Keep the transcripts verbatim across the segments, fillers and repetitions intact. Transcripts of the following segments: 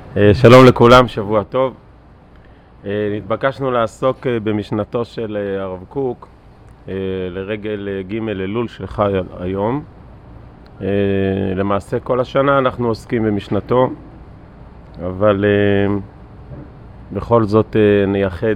שלום לכולם, שבוע טוב. נתבקשנו לעסוק במשנתו של הרב קוק לרגל ג' אלול של חי היום. למעשה כל השנה אנחנו עוסקים במשנתו, אבל בכל זאת נייחד.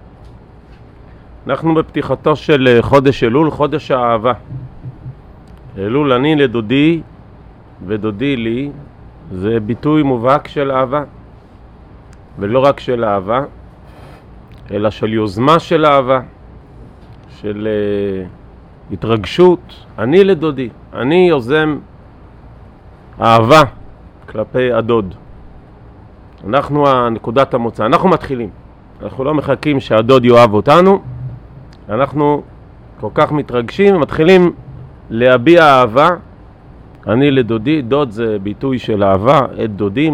אנחנו בפתיחתו של חודש אלול, חודש האהבה. אלול אני לדודי ודודי לי, זה ביטוי מובהק של אהבה, ולא רק של אהבה, אלא של יוזמה של אהבה, של uh, התרגשות. אני לדודי, אני יוזם אהבה כלפי הדוד. אנחנו הנקודת המוצא, אנחנו מתחילים. אנחנו לא מחכים שהדוד יאהב אותנו, אנחנו כל כך מתרגשים ומתחילים להביע אהבה. אני לדודי, דוד זה ביטוי של אהבה, את דודים,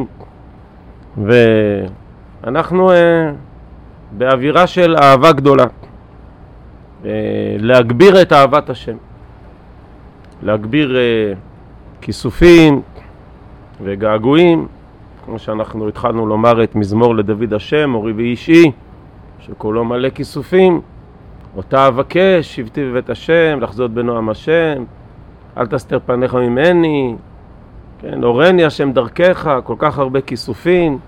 ואנחנו אה, באווירה של אהבה גדולה, אה, להגביר את אהבת השם, להגביר אה, כיסופים וגעגועים, כמו שאנחנו התחלנו לומר את מזמור לדוד השם, אורי ואישי, שכולו מלא כיסופים, אותה אבקש, שבתי בבית השם, לחזות בנועם השם, אל תסתר פניך ממני, כן, אורני השם דרכך, כל כך הרבה כיסופים,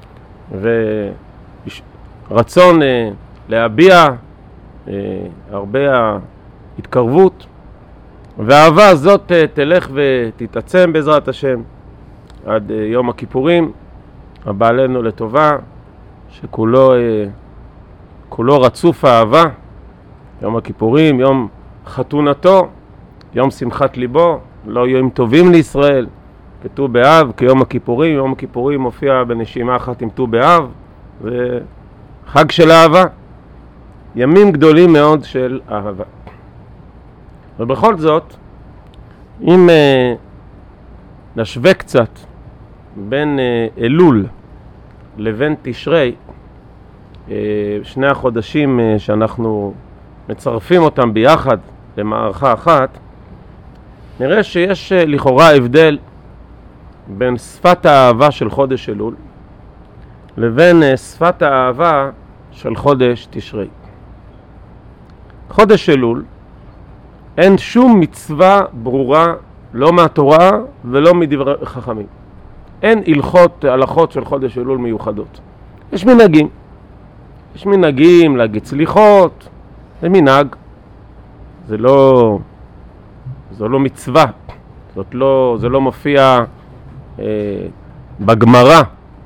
ורצון אה, להביע אה, הרבה ההתקרבות, והאהבה הזאת אה, תלך ותתעצם בעזרת השם, עד אה, יום הכיפורים, הבא עלינו לטובה, שכולו אה, כולו רצוף אהבה, יום הכיפורים, יום חתונתו, יום שמחת ליבו, לא יום טובים לישראל, כתוב באב, כיום הכיפורים, יום הכיפורים מופיע בנשימה אחת עם ט"ו באב, זה חג של אהבה, ימים גדולים מאוד של אהבה. ובכל זאת, אם uh, נשווה קצת בין uh, אלול לבין תשרי, uh, שני החודשים uh, שאנחנו מצרפים אותם ביחד למערכה אחת, נראה שיש לכאורה הבדל בין שפת האהבה של חודש אלול לבין שפת האהבה של חודש תשרי. חודש אלול אין שום מצווה ברורה, לא מהתורה ולא מדברי חכמים. אין הלכות, הלכות של חודש אלול מיוחדות. יש מנהגים. יש מנהגים להגיד סליחות, זה מנהג. זה לא... זו לא מצווה, זאת לא, זה לא מופיע אה, בגמרא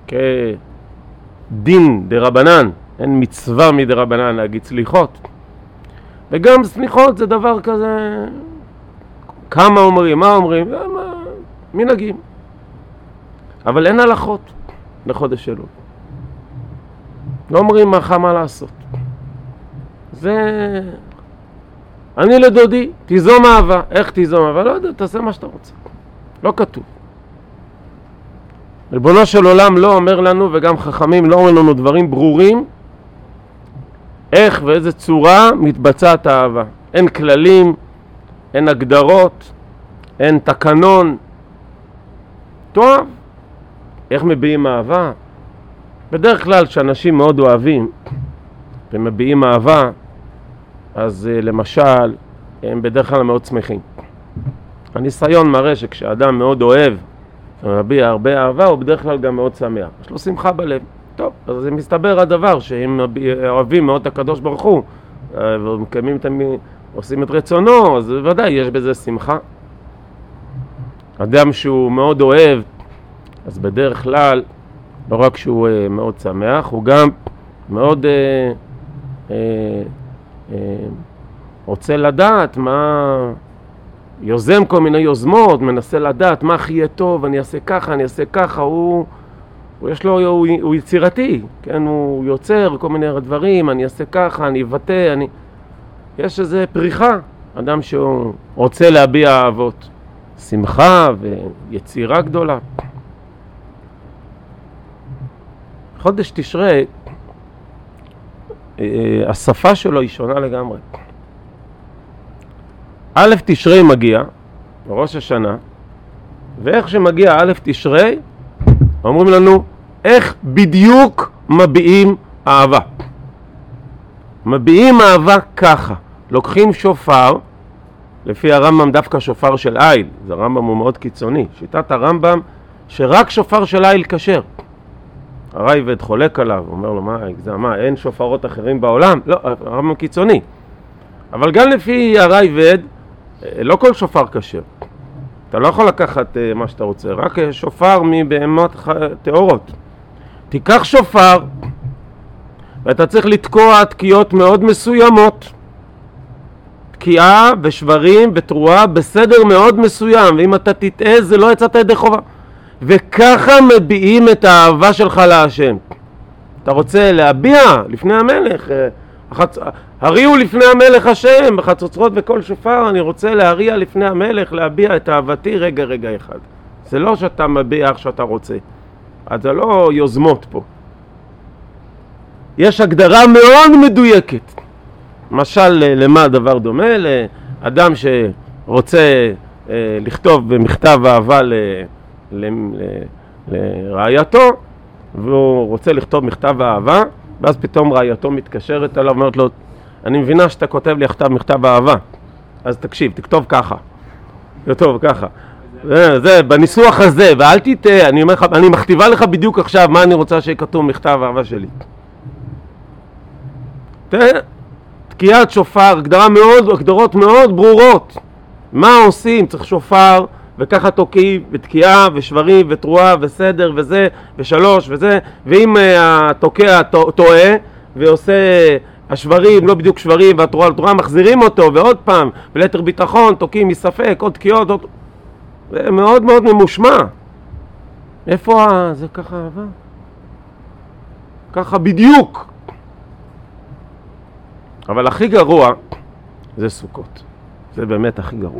כדין דרבנן, אין מצווה מדרבנן להגיד סליחות. וגם סליחות זה דבר כזה, כמה אומרים, מה אומרים, מה, מנהגים. אבל אין הלכות לחודש אלול. לא אומרים מה, מה לעשות. זה... אני לדודי, תיזום אהבה. איך תיזום אהבה? לא יודע, תעשה מה שאתה רוצה. לא כתוב. ריבונו של עולם לא אומר לנו, וגם חכמים לא אומרים לנו דברים ברורים, איך ואיזה צורה מתבצעת האהבה. אין כללים, אין הגדרות, אין תקנון. טוב, איך מביעים אהבה? בדרך כלל שאנשים מאוד אוהבים ומביעים אהבה, אז למשל, הם בדרך כלל מאוד שמחים. הניסיון מראה שכשאדם מאוד אוהב ומביע הרבה אהבה, הוא בדרך כלל גם מאוד שמח. יש לו שמחה בלב. טוב, אז זה מסתבר הדבר שהם אוהבים מאוד את הקדוש ברוך הוא, ומקיימים, עושים את רצונו, אז ודאי יש בזה שמחה. אדם שהוא מאוד אוהב, אז בדרך כלל, לא רק שהוא מאוד שמח, הוא גם מאוד... אה, אה, רוצה לדעת מה, יוזם כל מיני יוזמות, מנסה לדעת מה הכי יהיה טוב, אני אעשה ככה, אני אעשה ככה, הוא, הוא יש לו, הוא, הוא יצירתי, כן, הוא יוצר כל מיני דברים, אני אעשה ככה, אני אבטא, אני... יש איזו פריחה, אדם שהוא רוצה להביע אהבות, שמחה ויצירה גדולה. חודש תשרי, השפה שלו היא שונה לגמרי. א' תשרי מגיע, בראש השנה, ואיך שמגיע א' תשרי, אומרים לנו איך בדיוק מביעים אהבה. מביעים אהבה ככה. לוקחים שופר, לפי הרמב"ם דווקא שופר של איל, זה הרמב"ם הוא מאוד קיצוני. שיטת הרמב"ם שרק שופר של איל כשר. הרייבד חולק עליו, אומר לו, מה, זה מה, אין שופרות אחרים בעולם? לא, הרמב"ם קיצוני. אבל גם לפי הרייבד, לא כל שופר כשר. אתה לא יכול לקחת מה שאתה רוצה, רק שופר מבהמות טהורות. תיקח שופר, ואתה צריך לתקוע תקיעות מאוד מסוימות. תקיעה ושברים ותרועה בסדר מאוד מסוים, ואם אתה תטעה זה לא יצאת ידי חובה. וככה מביעים את האהבה שלך להשם. אתה רוצה להביע לפני המלך, החצ... הריעו לפני המלך השם, בחצוצרות וכל שופר, אני רוצה להריע לפני המלך, להביע את אהבתי רגע רגע אחד. זה לא שאתה מביע איך שאתה רוצה, אז זה לא יוזמות פה. יש הגדרה מאוד מדויקת. למשל, למה הדבר דומה? לאדם שרוצה אה, לכתוב במכתב אהבה ל... לרעייתו, והוא רוצה לכתוב מכתב אהבה, ואז פתאום רעייתו מתקשרת אליו, אומרת לו, אני מבינה שאתה כותב לי מכתב מכתב אהבה, אז תקשיב, תכתוב ככה, תכתוב ככה, זה, זה, בניסוח הזה, ואל תטעה, אני אומר לך, אני מכתיבה לך בדיוק עכשיו מה אני רוצה שכתוב מכתב האהבה שלי. תקיעת שופר, הגדרה מאוד, הגדרות מאוד ברורות, מה עושים? צריך שופר, וככה תוקעים, ותקיעה, ושברים, ותרועה, וסדר, וזה, ושלוש, וזה, ואם התוקע טועה, ועושה השברים, לא בדיוק שברים, והתרועה לתרועה, מחזירים אותו, ועוד פעם, וליתר ביטחון, תוקעים מספק, עוד תקיעות, עוד... זה מאוד מאוד ממושמע. איפה ה... זה ככה אהבה? ככה בדיוק. אבל הכי גרוע, זה סוכות. זה באמת הכי גרוע.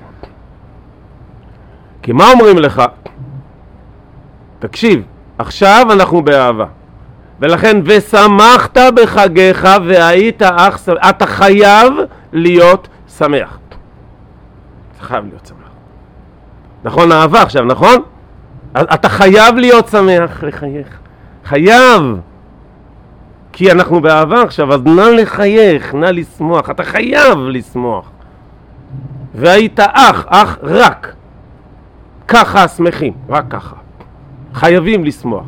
כי מה אומרים לך? תקשיב, עכשיו אנחנו באהבה. ולכן, ושמחת בחגיך והיית אך שמח. אתה חייב להיות שמח. אתה חייב להיות שמח. נכון, אהבה עכשיו, נכון? אתה חייב להיות שמח לחייך. חייב. כי אנחנו באהבה עכשיו, אז נא לחייך, נא לשמוח. אתה חייב לשמוח. והיית אך, אך רק. ככה שמחים, רק ככה. חייבים לשמוח.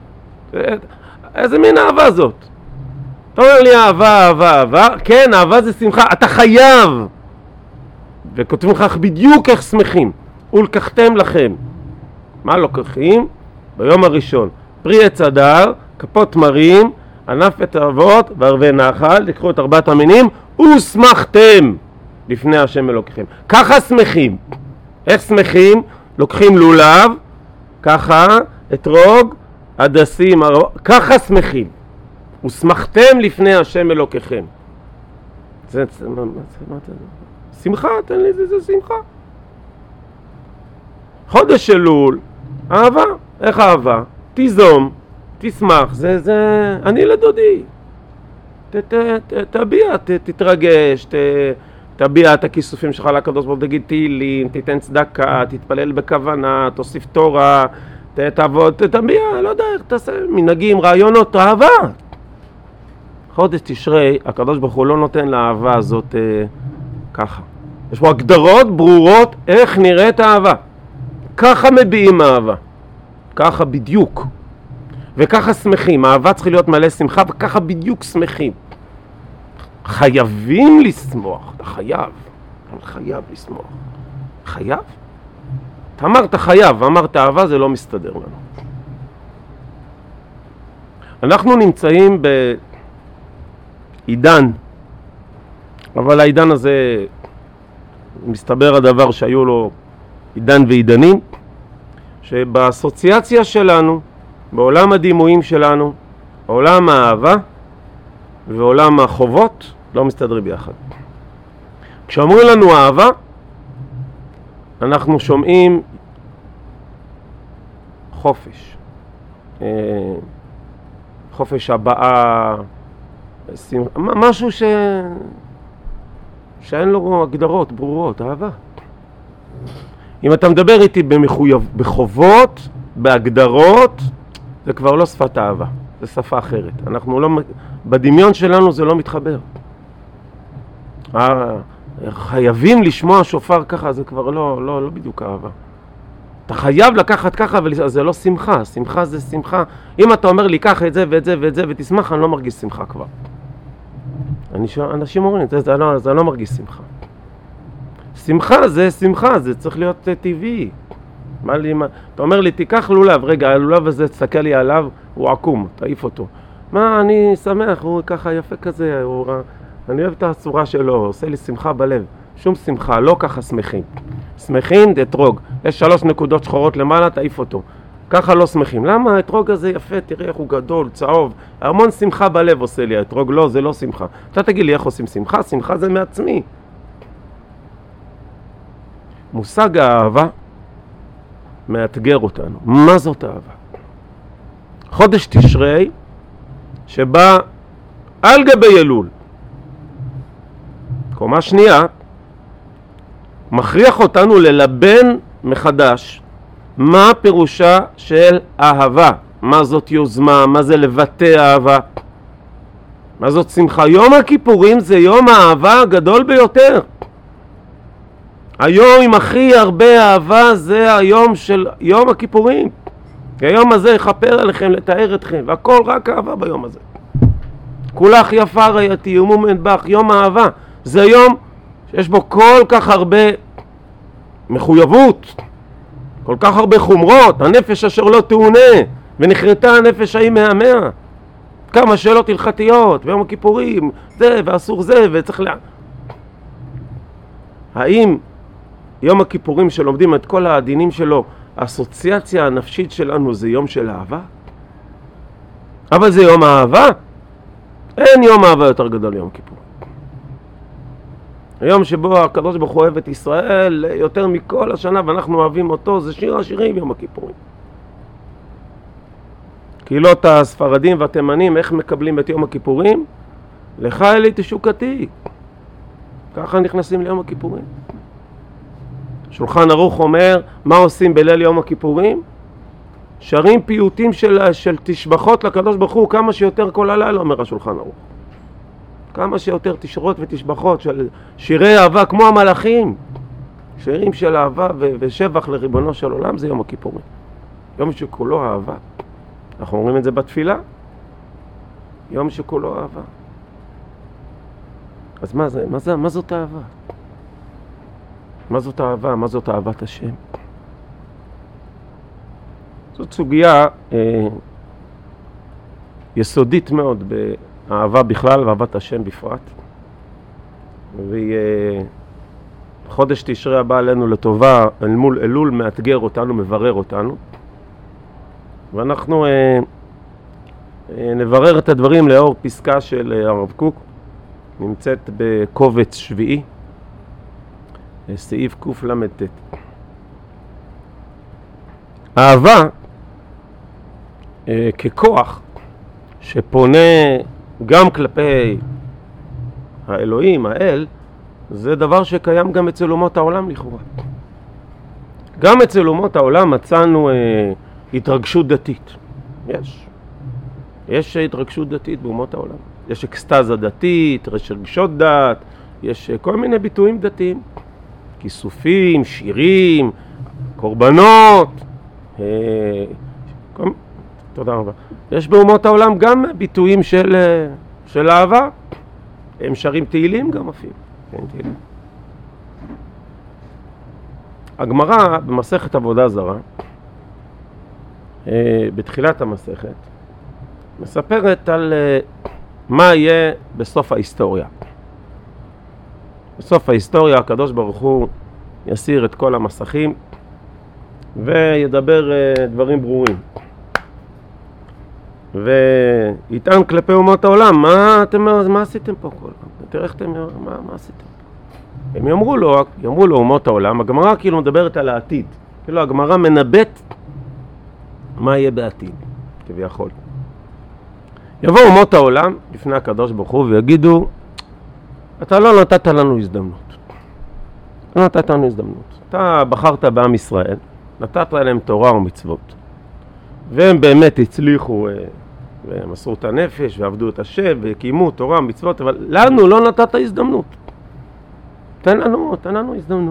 איזה מין אהבה זאת? אתה אומר לי אהבה, אהבה, אהבה. כן, אהבה זה שמחה. אתה חייב. וכותבים לך בדיוק איך שמחים. ולקחתם לכם. מה לוקחים? ביום הראשון. פרי עץ הדר, כפות תמרים, ענף את אבות וערבי נחל. תקחו את ארבעת המינים. ושמחתם לפני השם אלוקיכם. ככה שמחים. איך שמחים? לוקחים לולב, ככה, אתרוג, הדסים, ככה שמחים. ושמחתם לפני השם אלוקיכם. זה, זה, מה, זה, מה, זה, שמחה, תן לי, זה, זה שמחה. חודש אלול, אהבה, איך אהבה? תיזום, תשמח, זה, זה, אני לדודי. ת, ת, ת, תביע, ת, תתרגש, ת... תביע את הכיסופים שלך לקדוש ברוך הוא, תגיד תהילים, תיתן צדקה, תתפלל בכוונה, תוסיף תורה, תעבוד, תביע, לא יודע איך תעשה, מנהגים, רעיונות, אהבה. חודש תשרי, הקדוש ברוך הוא לא נותן לאהבה הזאת אה, ככה. יש פה הגדרות ברורות איך נראית האהבה. ככה מביעים אהבה. ככה בדיוק. וככה שמחים. האהבה צריכה להיות מלא שמחה, וככה בדיוק שמחים. חייבים לשמוח, אתה חייב, אתה חייב לשמוח. חייב? אתה אמרת חייב, ואמרת אהבה, זה לא מסתדר לנו. אנחנו נמצאים בעידן, אבל העידן הזה, מסתבר הדבר שהיו לו עידן ועידנים, שבאסוציאציה שלנו, בעולם הדימויים שלנו, עולם האהבה ועולם החובות, לא מסתדרים ביחד. כשאומרים לנו אהבה, אנחנו שומעים חופש. חופש הבאה, משהו ש... שאין לו הגדרות ברורות, אהבה. אם אתה מדבר איתי במחויב... בחובות, בהגדרות, זה כבר לא שפת אהבה, זה שפה אחרת. אנחנו לא, בדמיון שלנו זה לא מתחבר. חייבים לשמוע שופר ככה, זה כבר לא, לא, לא בדיוק אהבה. אתה חייב לקחת ככה, וזה לא שמחה, שמחה זה שמחה. אם אתה אומר לי ככה את זה ואת זה ואת זה ותשמח, אני לא מרגיש שמחה כבר. אני שואל, אנשים אומרים, זה, זה, לא, זה לא מרגיש שמחה. שמחה זה שמחה, זה צריך להיות טבעי. מה לי, מה, אתה אומר לי, תיקח לולב, רגע, הלולב הזה, תסתכל לי עליו, הוא עקום, תעיף אותו. מה, אני שמח, הוא ככה יפה כזה, הוא, אני אוהב את הצורה שלו, עושה לי שמחה בלב. שום שמחה, לא ככה שמחים. שמחים, אתרוג. יש שלוש נקודות שחורות למעלה, תעיף אותו. ככה לא שמחים. למה? האתרוג הזה יפה, תראה איך הוא גדול, צהוב. המון שמחה בלב עושה לי האתרוג. לא, זה לא שמחה. אתה תגיד לי איך עושים שמחה? שמחה זה מעצמי. מושג האהבה מאתגר אותנו. מה זאת אהבה? חודש תשרי שבא על גבי אלול. קומה שנייה, מכריח אותנו ללבן מחדש מה פירושה של אהבה, מה זאת יוזמה, מה זה לבטא אהבה, מה זאת שמחה. יום הכיפורים זה יום האהבה הגדול ביותר. היום עם הכי הרבה אהבה זה היום של יום הכיפורים. היום הזה יכפר עליכם, לתאר אתכם, והכל רק אהבה ביום הזה. כולך יפה רעייתי ומומן בך, יום האהבה. זה יום שיש בו כל כך הרבה מחויבות, כל כך הרבה חומרות, הנפש אשר לא תאונה, ונחרטה הנפש ההיא מהמאה. כמה שאלות הלכתיות, ויום הכיפורים, זה ואסור זה, וצריך לה... האם יום הכיפורים שלומדים את כל הדינים שלו, האסוציאציה הנפשית שלנו זה יום של אהבה? אבל זה יום אהבה? אין יום אהבה יותר גדול יום כיפור. היום שבו הקדוש ברוך הוא אוהב את ישראל יותר מכל השנה ואנחנו אוהבים אותו, זה שיר השירים יום הכיפורים. קהילות הספרדים והתימנים, איך מקבלים את יום הכיפורים? לך אלי תשוקתי. ככה נכנסים ליום הכיפורים. שולחן ערוך אומר, מה עושים בליל יום הכיפורים? שרים פיוטים של, של תשבחות לקדוש ברוך הוא, כמה שיותר כל הלילה, אומר השולחן ערוך. כמה שיותר תשרות ותשבחות של שירי אהבה כמו המלאכים. שירים של אהבה ו- ושבח לריבונו של עולם, זה יום הכיפורים. יום שכולו אהבה. אנחנו אומרים את זה בתפילה. יום שכולו אהבה. אז מה זה? מה זה? מה זאת אהבה? מה זאת אהבה? מה זאת אהבת השם? זאת סוגיה אה, יסודית מאוד באהבה בכלל ואהבת השם בפרט. וחודש תשרי הבא עלינו לטובה, אל מול אלול מאתגר אותנו, מברר אותנו. ואנחנו אה, אה, נברר את הדברים לאור פסקה של אה, הרב קוק, נמצאת בקובץ שביעי, סעיף קוף למדת. אהבה אה, ככוח שפונה גם כלפי האלוהים, האל, זה דבר שקיים גם אצל אומות העולם לכאורה. גם אצל אומות העולם מצאנו אה, התרגשות דתית. יש. יש התרגשות דתית באומות העולם. יש אקסטזה דתית, יש רגשות דת, יש כל מיני ביטויים דתיים. כיסופים, שירים, קורבנות. אה, כל... תודה רבה. יש באומות העולם גם ביטויים של, של אהבה. הם שרים תהילים גם אפילו. כן, תהילים. הגמרא במסכת עבודה זרה, אה, בתחילת המסכת, מספרת על אה, מה יהיה בסוף ההיסטוריה. בסוף ההיסטוריה הקדוש ברוך הוא יסיר את כל המסכים וידבר uh, דברים ברורים. ויטען כלפי אומות העולם, מה אתם, מה עשיתם פה כל פעם? תראה איך אתם, מה, מה עשיתם? הם יאמרו לו, יאמרו לו אומות העולם, הגמרא כאילו מדברת על העתיד. כאילו הגמרא מנבט מה יהיה בעתיד, כביכול. יבואו אומות העולם לפני הקדוש ברוך הוא ויגידו, אתה לא נתת לנו הזדמנות. לא נתת לנו הזדמנות. אתה בחרת בעם ישראל, נתת להם תורה ומצוות. והם באמת הצליחו, והם מסרו את הנפש ועבדו את השם וקיימו תורה, מצוות, אבל לנו לא נתת הזדמנות. תן לנו, תן לנו הזדמנות.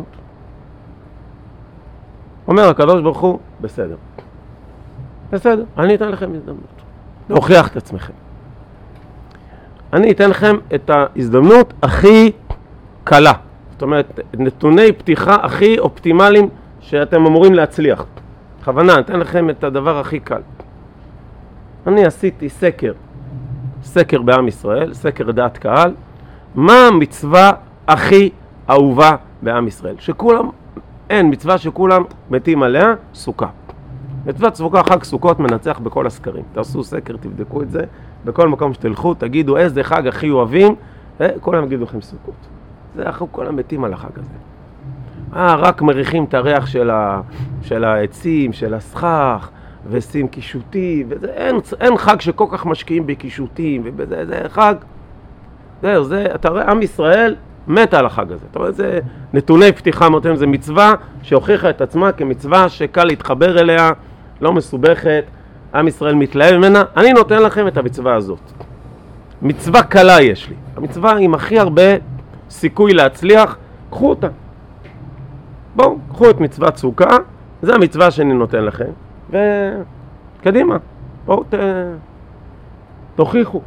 אומר הקדוש ברוך הוא, בסדר. בסדר, אני אתן לכם הזדמנות. להוכיח את עצמכם. אני אתן לכם את ההזדמנות הכי קלה. זאת אומרת, נתוני פתיחה הכי אופטימליים שאתם אמורים להצליח. בכוונה, אני אתן לכם את הדבר הכי קל. אני עשיתי סקר, סקר בעם ישראל, סקר דעת קהל, מה המצווה הכי אהובה בעם ישראל? שכולם, אין מצווה שכולם מתים עליה, סוכה. מצוות סוכה, חג סוכות מנצח בכל הסקרים. תעשו סקר, תבדקו את זה, בכל מקום שתלכו, תגידו איזה חג הכי אוהבים, כולם יגידו לכם סוכות. זה אחרי כל המתים על החג הזה. אה, רק מריחים את הריח של, ה, של העצים, של הסכך, ושים קישוטים, וזה, אין, אין חג שכל כך משקיעים בקישוטים, ובזה, זה חג, זהו, זה, אתה רואה, עם ישראל מת על החג הזה. אתה רואה, זה נתוני פתיחה מותנים, זה מצווה שהוכיחה את עצמה כמצווה שקל להתחבר אליה, לא מסובכת, עם ישראל מתלהב ממנה. אני נותן לכם את המצווה הזאת. מצווה קלה יש לי. המצווה עם הכי הרבה סיכוי להצליח, קחו אותה. בואו, קחו את מצוות סוכה, זה המצווה שאני נותן לכם, וקדימה, בואו ת... תוכיחו.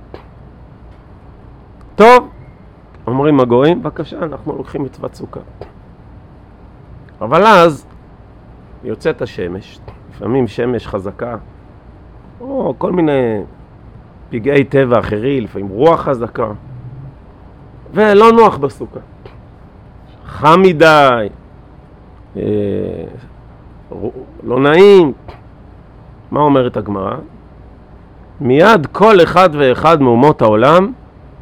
טוב, אומרים הגויים, בבקשה, אנחנו לוקחים מצוות סוכה. אבל אז יוצאת השמש, לפעמים שמש חזקה, או כל מיני פגעי טבע אחרי, לפעמים רוח חזקה, ולא נוח בסוכה. חם מדי, אה, לא נעים. מה אומרת הגמרא? מיד כל אחד ואחד מאומות העולם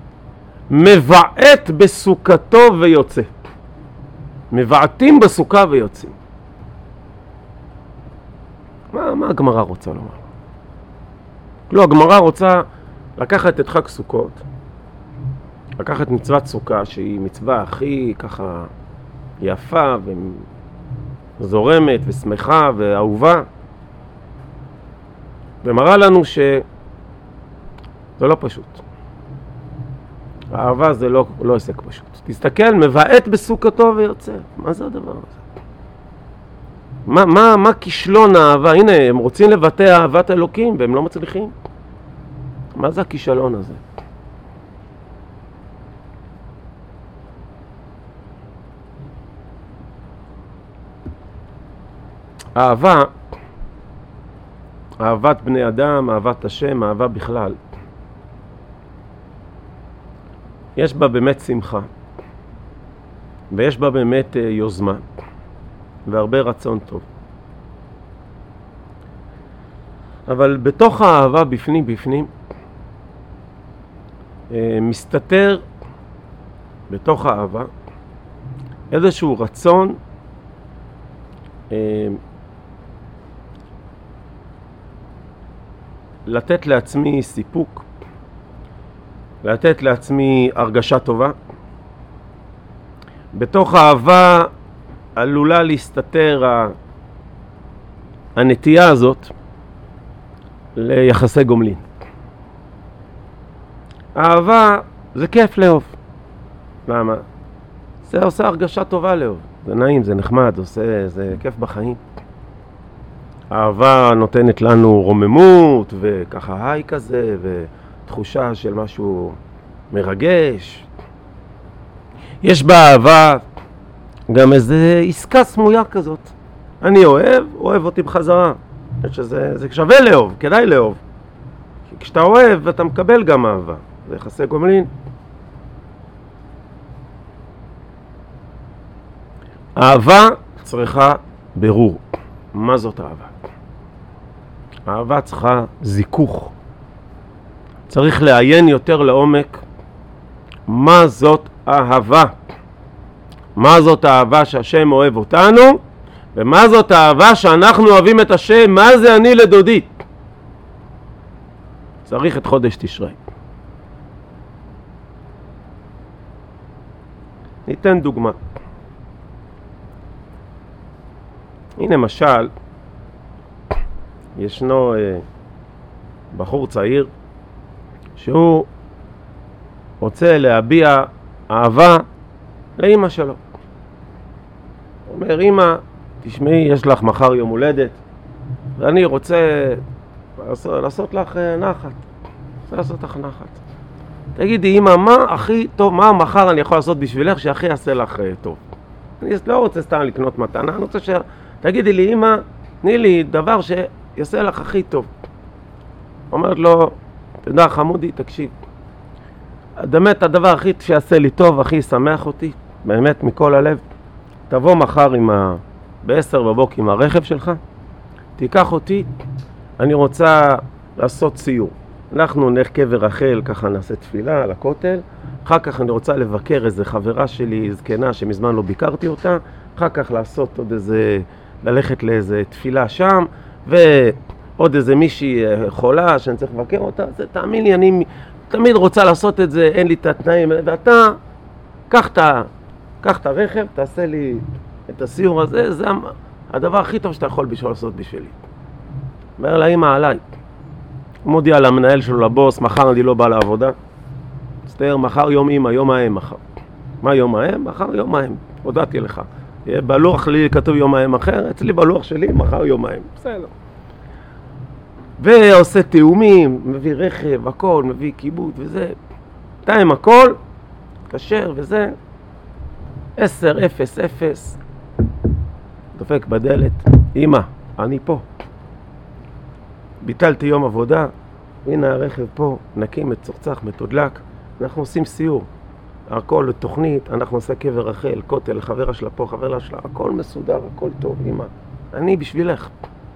מבעט בסוכתו ויוצא. מבעטים בסוכה ויוצאים. מה, מה הגמרא רוצה לומר? לא, הגמרא רוצה לקחת את חג סוכות, לקחת מצוות סוכה שהיא מצווה הכי ככה יפה וזורמת ושמחה ואהובה, ומראה לנו שזה לא פשוט. האהבה זה לא, לא עסק פשוט. תסתכל, מבעט בסוכתו ויוצא. מה זה הדבר הזה? מה, מה, מה כישלון האהבה? הנה, הם רוצים לבטא אהבת אלוקים והם לא מצליחים. מה זה הכישלון הזה? אהבה, אהבת בני אדם, אהבת השם, אהבה בכלל, יש בה באמת שמחה, ויש בה באמת יוזמה, והרבה רצון טוב. אבל בתוך האהבה בפנים בפנים, מסתתר בתוך האהבה איזשהו רצון לתת לעצמי סיפוק, לתת לעצמי הרגשה טובה. בתוך האהבה עלולה להסתתר הנטייה הזאת ליחסי גומלין. אהבה זה כיף לאהוב. למה? זה עושה הרגשה טובה לאהוב. זה נעים, זה נחמד, זה עושה, זה כיף בחיים. אהבה נותנת לנו רוממות וככה היי כזה ותחושה של משהו מרגש. יש באהבה גם איזה עסקה סמויה כזאת. אני אוהב, אוהב אותי בחזרה. שזה, זה שווה לאהוב, כדאי לאהוב. כי כשאתה אוהב אתה מקבל גם אהבה. זה יחסי גומלין. אהבה צריכה ברור. מה זאת אהבה? אהבה צריכה זיכוך. צריך לעיין יותר לעומק מה זאת אהבה. מה זאת אהבה שהשם אוהב אותנו, ומה זאת אהבה שאנחנו אוהבים את השם. מה זה אני לדודי? צריך את חודש תשרי. ניתן דוגמה. הנה משל, ישנו אה, בחור צעיר שהוא רוצה להביע אהבה לאמא שלו. הוא אומר, אמא, תשמעי, יש לך מחר יום הולדת, ואני רוצה לעשות, לעשות לך נחת. רוצה לעשות לך נחת. תגידי, אמא, מה הכי טוב, מה מחר אני יכול לעשות בשבילך שהכי יעשה לך טוב? אני לא רוצה סתם לקנות מתנה, אני רוצה ש... תגידי לי, אמא, תני לי דבר שיעשה לך הכי טוב. אומרת לו, תדע, חמודי, תקשיב. באמת, הדבר הכי שיעשה לי טוב, הכי ישמח אותי, באמת מכל הלב, תבוא מחר עם ה... בעשר בבוקר עם הרכב שלך, תיקח אותי, אני רוצה לעשות סיור. אנחנו נלך קבר רחל, ככה נעשה תפילה על הכותל, אחר כך אני רוצה לבקר איזה חברה שלי, זקנה, שמזמן לא ביקרתי אותה, אחר כך לעשות עוד איזה, ללכת לאיזה תפילה שם, ועוד איזה מישהי חולה שאני צריך לבקר אותה, זה תאמין לי, אני תמיד רוצה לעשות את זה, אין לי את התנאים, ואתה, קח את, קח את הרכב, תעשה לי את הסיור הזה, זה הדבר הכי טוב שאתה יכול בשביל לעשות בשבילי. אומר לה, אמא, עליי. הוא מודיע למנהל שלו, לבוס, מחר אני לא בא לעבודה. מצטער, מחר יום אמא, יום האם מחר. מה יום האם? מחר יום האם. הודעתי לך. בלוח שלי כתוב יום האם אחר, אצלי בלוח שלי מחר יום האם. בסדר. ועושה תאומים, מביא רכב, הכל, מביא קיבוץ וזה. תאם הכל, קשר וזה. עשר, אפס, אפס. דופק בדלת. אמא, אני פה. ביטלתי יום עבודה, הנה הרכב פה, נקים, מצוחצח, מתודלק, אנחנו עושים סיור, הכל לתוכנית, אנחנו עושה קבר רחל, כותל, חברה שלה פה, חברה שלה, הכל מסודר, הכל טוב, אמא, אני בשבילך.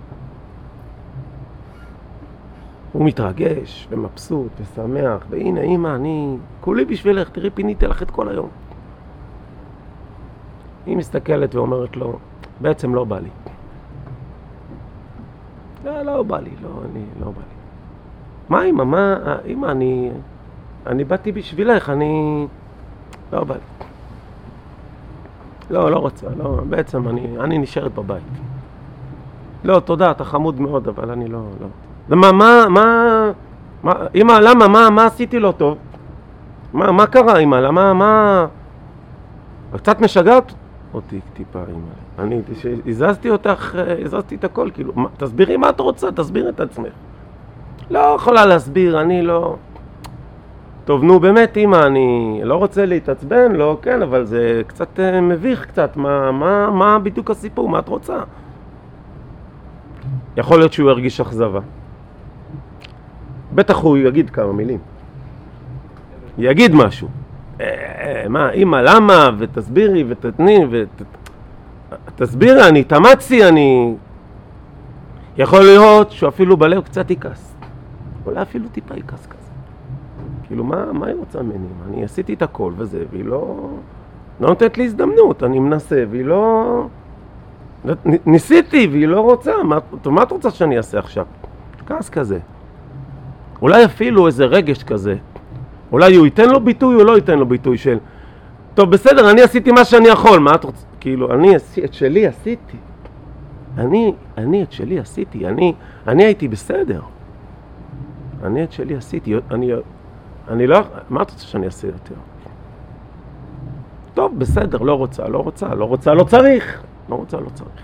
הוא מתרגש ומבסוט ושמח, והנה אמא, אני כולי בשבילך, תראי, פיניתי לך את כל היום. היא מסתכלת ואומרת לו, בעצם לא בא לי. לא, לא בא לי, לא, אני, לא בא לי. מה אמא, מה, אמא, אני, אני באתי בשבילך, אני, לא בא לי. לא, לא רוצה, לא, בעצם אני, אני נשארת בבית. לא, תודה, אתה חמוד מאוד, אבל אני לא, לא. למה, מה, מה, מה, אמא, למה, מה, מה עשיתי לא טוב? מה, מה קרה, אמא, למה, מה, קצת משגעת אותי טיפה, אמא. אני הזזתי אותך, הזזתי את הכל, כאילו, מה, תסבירי מה את רוצה, תסביר את עצמך. לא יכולה להסביר, אני לא... טוב, נו, באמת, אמא, אני לא רוצה להתעצבן, לא, כן, אבל זה קצת uh, מביך קצת, מה, מה, מה בדיוק הסיפור, מה את רוצה? יכול להיות שהוא ירגיש אכזבה. בטח הוא יגיד כמה מילים. יגיד משהו. אה, מה, אמא, למה? ותסבירי, ותתני, ות... תסבירי, אני תמצי, אני... יכול להיות שהוא אפילו בלב קצת יקס. אולי אפילו טיפה יקס כזה. כאילו, מה, מה היא רוצה ממני? אני עשיתי את הכל וזה, והיא לא... לא נותנת לי הזדמנות, אני מנסה, והיא לא... ניסיתי, והיא לא רוצה. מה, מה את רוצה שאני אעשה עכשיו? כעס כזה. אולי אפילו איזה רגש כזה. אולי הוא ייתן לו ביטוי או לא ייתן לו ביטוי של... טוב, בסדר, אני עשיתי מה שאני יכול, מה את רוצה? כאילו, אני את שלי עשיתי. אני, אני את שלי עשיתי. אני, אני הייתי בסדר. אני את שלי עשיתי. אני, אני לא... מה את רוצה שאני אעשה יותר? טוב, בסדר, לא רוצה, לא רוצה, לא רוצה, לא צריך. לא רוצה, לא צריך.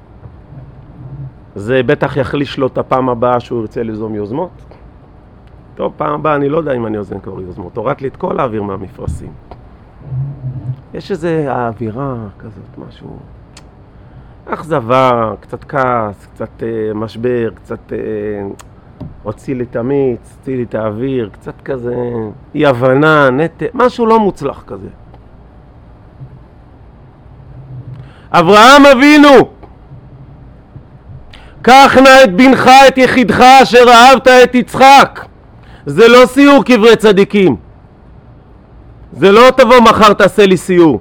זה בטח יחליש לו את הפעם הבאה שהוא ירצה ליזום יוזמות. טוב, פעם הבאה אני לא יודע אם אני יוזם כבר יוזמות. הורדת לי את כל האוויר מהמפרשים. יש איזה האווירה כזאת, משהו... אכזבה, קצת כעס, קצת אה, משבר, קצת אה, הוציא לי את המיץ, הוציא לי את האוויר, קצת כזה אי הבנה, נטה, משהו לא מוצלח כזה. אברהם אבינו, קח נא את בנך, את יחידך אשר אהבת את יצחק. זה לא סיור קברי צדיקים. זה לא תבוא מחר תעשה לי סיור.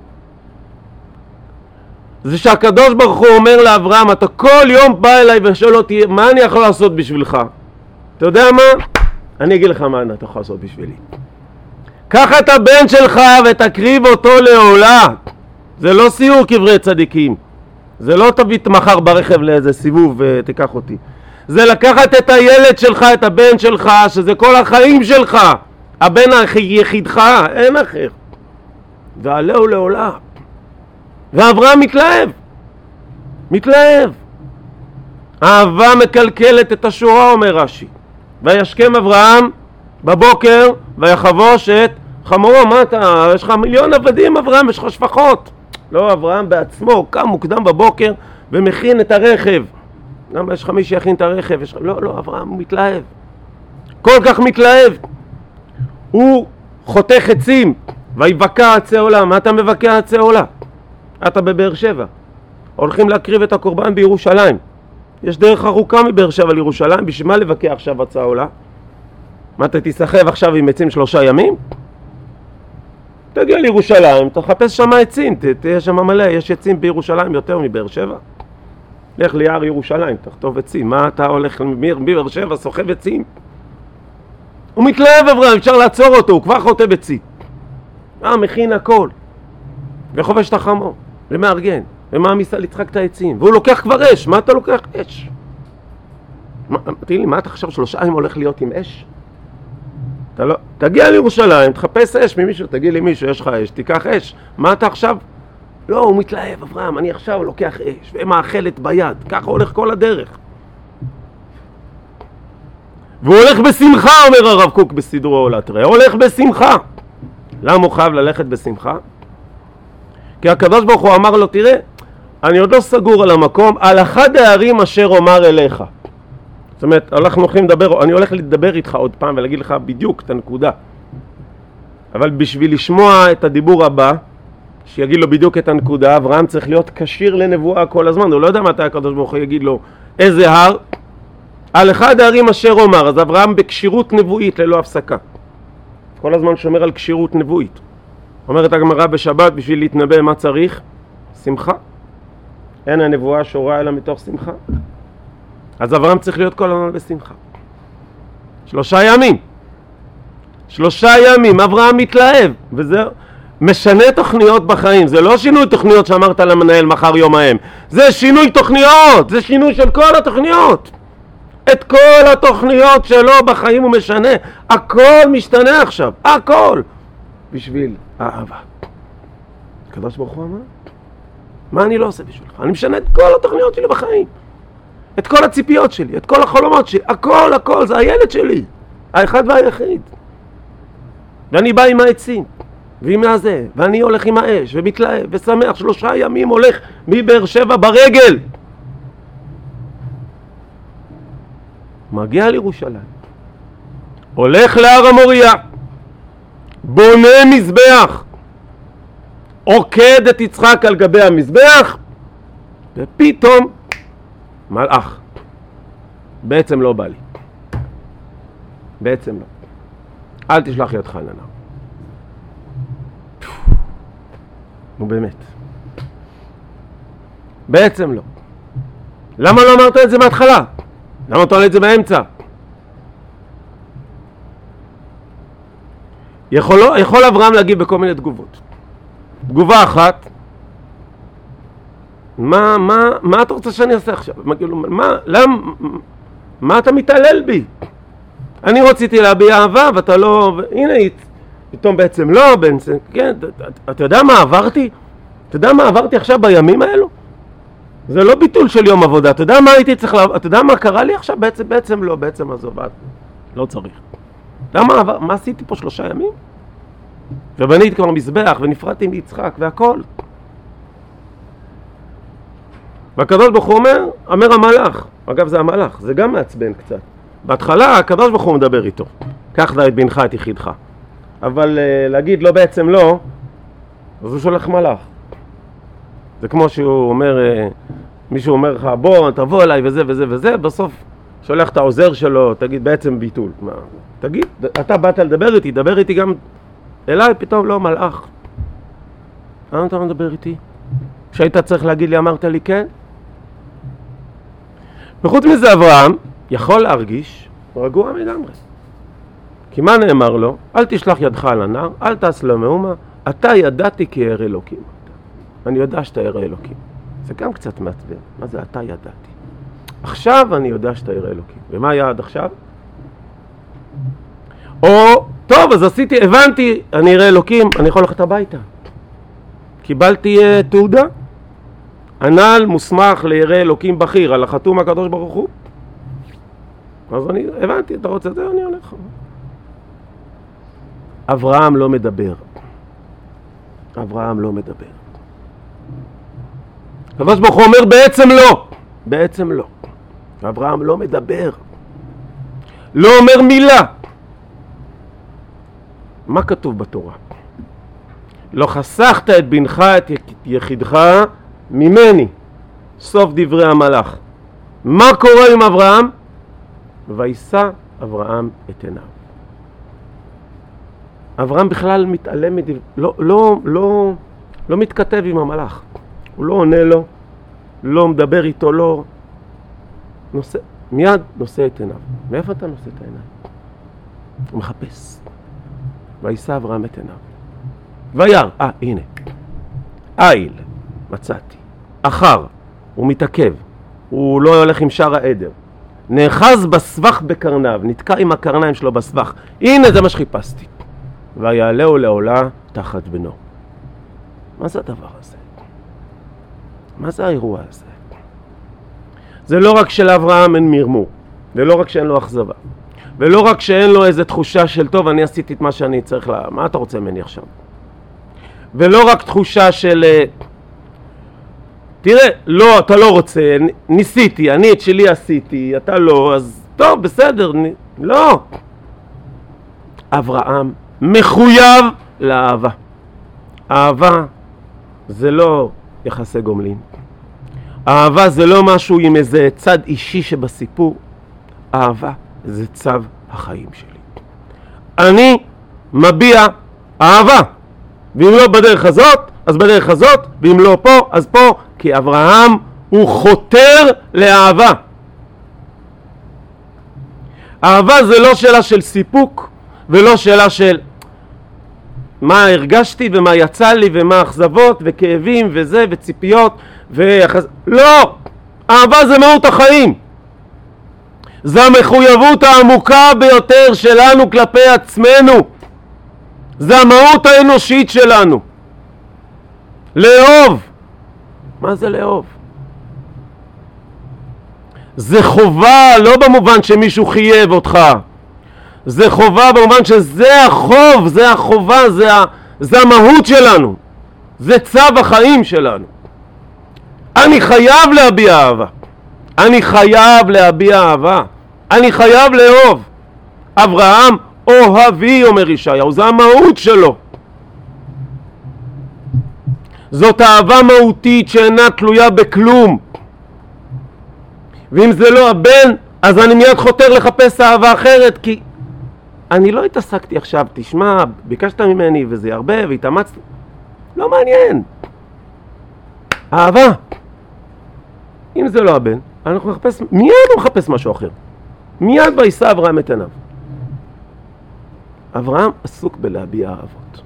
זה שהקדוש ברוך הוא אומר לאברהם, אתה כל יום בא אליי ושואל אותי, מה אני יכול לעשות בשבילך? אתה יודע מה? אני אגיד לך מה אתה יכול לעשות בשבילי. קח את הבן שלך ותקריב אותו לעולה. זה לא סיור קברי צדיקים. זה לא תביא מחר ברכב לאיזה סיבוב ותיקח אותי. זה לקחת את הילד שלך, את הבן שלך, שזה כל החיים שלך, הבן היחידך, אין אחר, ועלהו לעולם. ואברהם מתלהב, מתלהב. אהבה מקלקלת את השורה, אומר רש"י. וישכם אברהם בבוקר ויחבוש את חמורו. מה אתה, יש לך מיליון עבדים אברהם, יש לך שפחות. לא, אברהם בעצמו קם מוקדם בבוקר ומכין את הרכב. למה יש לך מי שיכין את הרכב? יש... לא, לא, אברהם הוא מתלהב, כל כך מתלהב. הוא חותך עצים ויבקע עצי עולה. מה אתה מבקע עצי עולה? אתה בבאר שבע, הולכים להקריב את הקורבן בירושלים. יש דרך ארוכה מבאר שבע לירושלים, בשביל מה לבקע עכשיו עצי עולה? מה, אתה תסחב עכשיו עם עצים שלושה ימים? תגיע לירושלים, תחפש שם עצים, תהיה שם מלא, יש עצים בירושלים יותר מבאר שבע. לך ליער ירושלים, תכתוב עצים. מה אתה הולך מבאר שבע, סוחב עצים? הוא מתלהב אברהם, אפשר לעצור אותו, הוא כבר חוטב עצים. אה, מכין הכל. וחובש את החמור, ומארגן, ומעמיס על יצחק את העצים. והוא לוקח כבר אש. מה אתה לוקח? אש. תגיד לי, מה אתה חושב שלושה ימים הולך להיות עם אש? אתה לא... תגיע לירושלים, תחפש אש ממישהו, תגיד לי מישהו, יש לך אש, תיקח אש. מה אתה עכשיו? לא, הוא מתלהב אברהם, אני עכשיו לוקח אש ומאכלת ביד. ככה הולך כל הדרך. והוא הולך בשמחה, אומר הרב קוק בסדרו עולת ראה. הולך בשמחה. למה הוא חייב ללכת בשמחה? כי הקדוש ברוך הוא אמר לו, תראה, אני עוד לא סגור על המקום, על אחד הערים אשר אומר אליך. זאת אומרת, אנחנו הולכים לדבר, אני הולך לדבר איתך עוד פעם ולהגיד לך בדיוק את הנקודה. אבל בשביל לשמוע את הדיבור הבא, שיגיד לו בדיוק את הנקודה, אברהם צריך להיות קשיר לנבואה כל הזמן. הוא לא יודע מתי הקדוש ברוך הוא יגיד לו איזה הר, על אחד הערים אשר אומר. אז אברהם בקשירות נבואית ללא הפסקה. כל הזמן שומר על קשירות נבואית. אומרת הגמרא בשבת, בשביל להתנבא מה צריך? שמחה. אין הנבואה שורה אלא מתוך שמחה. אז אברהם צריך להיות כל הזמן בשמחה. שלושה ימים. שלושה ימים. אברהם מתלהב. וזה משנה תוכניות בחיים. זה לא שינוי תוכניות שאמרת למנהל מחר יום ההם. זה שינוי תוכניות. זה שינוי של כל התוכניות. את כל התוכניות שלו בחיים הוא משנה. הכל משתנה עכשיו. הכל. בשביל האהבה. הקדוש ברוך הוא אמר, מה אני לא עושה בשבילך? אני משנה את כל התוכניות שלי בחיים. את כל הציפיות שלי, את כל החלומות שלי. הכל, הכל, זה הילד שלי. האחד והיחיד. ואני בא עם העצים. ועם הזה. ואני הולך עם האש. ומתלהב ושמח. שלושה ימים הולך מבאר שבע ברגל. מגיע לירושלים. הולך להר המוריה. בונה מזבח. עוקד את יצחק על גבי המזבח. ופתאום מלאך. בעצם לא בא לי. בעצם לא. אל תשלח ידך אל הנער. נו באמת. בעצם לא. למה לא אמרת את זה מההתחלה? למה אתה עולה את זה באמצע? יכול, יכול אברהם להגיב בכל מיני תגובות. תגובה אחת, מה, מה, מה אתה רוצה שאני אעשה עכשיו? מה, למה, מה אתה מתעלל בי? אני רציתי להביע אהבה ואתה לא, הנה, פתאום בעצם לא, בעצם, כן, אתה, אתה יודע מה עברתי? אתה יודע מה עברתי עכשיו בימים האלו? זה לא ביטול של יום עבודה. אתה יודע מה הייתי צריך, אתה יודע מה קרה לי עכשיו? בעצם, בעצם לא, בעצם עזוב, לא צריך. אתה יודע מה, מה עשיתי פה שלושה ימים? ובניתי כבר מזבח ונפרדתי מיצחק והכל. והקדוש ברוך הוא אומר, אומר המלאך. אגב, זה המלאך, זה גם מעצבן קצת. בהתחלה הקדוש ברוך הוא מדבר איתו. קח דע את בנך את יחידך. אבל uh, להגיד לא בעצם לא, אז הוא שולח מלאך. זה כמו שהוא אומר, uh, מישהו אומר לך, בוא, תבוא אליי וזה וזה וזה, בסוף שולח את העוזר שלו, תגיד בעצם ביטול. מה? תגיד, אתה באת לדבר איתי, דבר איתי גם אליי, פתאום לא, מלאך. למה אתה מדבר איתי? כשהיית צריך להגיד לי, אמרת לי כן? וחוץ מזה אברהם יכול להרגיש רגוע לגמרי. כי מה נאמר לו? אל תשלח ידך על הנער, אל תעש לו מאומה, אתה ידעתי כי ירא אלוקים. אני יודע שאתה ירא אלוקים. זה גם קצת מעצבן. מה זה אתה ידעתי? עכשיו אני יודע שאתה ירא אלוקים. ומה היה עד עכשיו? או, טוב, אז עשיתי, הבנתי, אני ירא אלוקים, אני יכול ללכת הביתה. קיבלתי uh, תעודה, הנ"ל מוסמך לירא אלוקים בכיר, על החתום הקדוש ברוך הוא. אז אני הבנתי, אתה רוצה את זה, אני הולך. אברהם לא מדבר. אברהם לא מדבר. הקדוש ברוך הוא אומר בעצם לא. בעצם לא. אברהם לא מדבר. לא אומר מילה. מה כתוב בתורה? לא חסכת את בנך, את יחידך ממני. סוף דברי המלאך. מה קורה עם אברהם? וישא אברהם את עיניו. אברהם בכלל מתעלם, מדבר, לא, לא, לא, לא מתכתב עם המלאך. הוא לא עונה לו, לא מדבר איתו, לא... נושא, מיד נושא את עיניו. מאיפה אתה נושא את העיניים? הוא מחפש. וישא אברהם את עיניו. וירא, אה, הנה. איל, מצאתי. אחר, הוא מתעכב. הוא לא הולך עם שאר העדר. נאחז בסבך בקרניו, נתקע עם הקרניים שלו בסבך. הנה, זה מה שחיפשתי. ויעלהו לעולה תחת בנו. מה זה הדבר הזה? מה זה האירוע הזה? זה לא רק שלאברהם אין מרמור, ולא רק שאין לו אכזבה, ולא רק שאין לו איזו תחושה של טוב, אני עשיתי את מה שאני צריך לה... מה אתה רוצה ממני עכשיו? ולא רק תחושה של תראה, לא, אתה לא רוצה, ניסיתי, אני את שלי עשיתי, אתה לא, אז טוב, בסדר, נ... לא. אברהם מחויב לאהבה. אהבה זה לא יחסי גומלין. אהבה זה לא משהו עם איזה צד אישי שבסיפור. אהבה זה צו החיים שלי. אני מביע אהבה. ואם לא בדרך הזאת, אז בדרך הזאת, ואם לא פה, אז פה, כי אברהם הוא חותר לאהבה. אהבה זה לא שאלה של סיפוק, ולא שאלה של מה הרגשתי ומה יצא לי ומה אכזבות וכאבים וזה וציפיות ויחס... לא! אהבה זה מהות החיים. זה המחויבות העמוקה ביותר שלנו כלפי עצמנו. זה המהות האנושית שלנו. לאהוב. מה זה לאהוב? זה חובה, לא במובן שמישהו חייב אותך. זה חובה במובן שזה החוב, זה החובה, זה, ה... זה המהות שלנו. זה צו החיים שלנו. אני חייב להביע אהבה. אני חייב להביע אהבה. אני חייב לאהוב. אברהם אוהבי, אומר ישעיהו, זה המהות שלו. זאת אהבה מהותית שאינה תלויה בכלום. ואם זה לא הבן, אז אני מיד חותר לחפש אהבה אחרת, כי אני לא התעסקתי עכשיו, תשמע, ביקשת ממני וזה הרבה והתאמצתי. לא מעניין. אהבה. אם זה לא הבן, אנחנו נחפש, מיד הוא מחפש משהו אחר. מיד וישא אברהם את עיניו. אברהם עסוק בלהביע אהבות.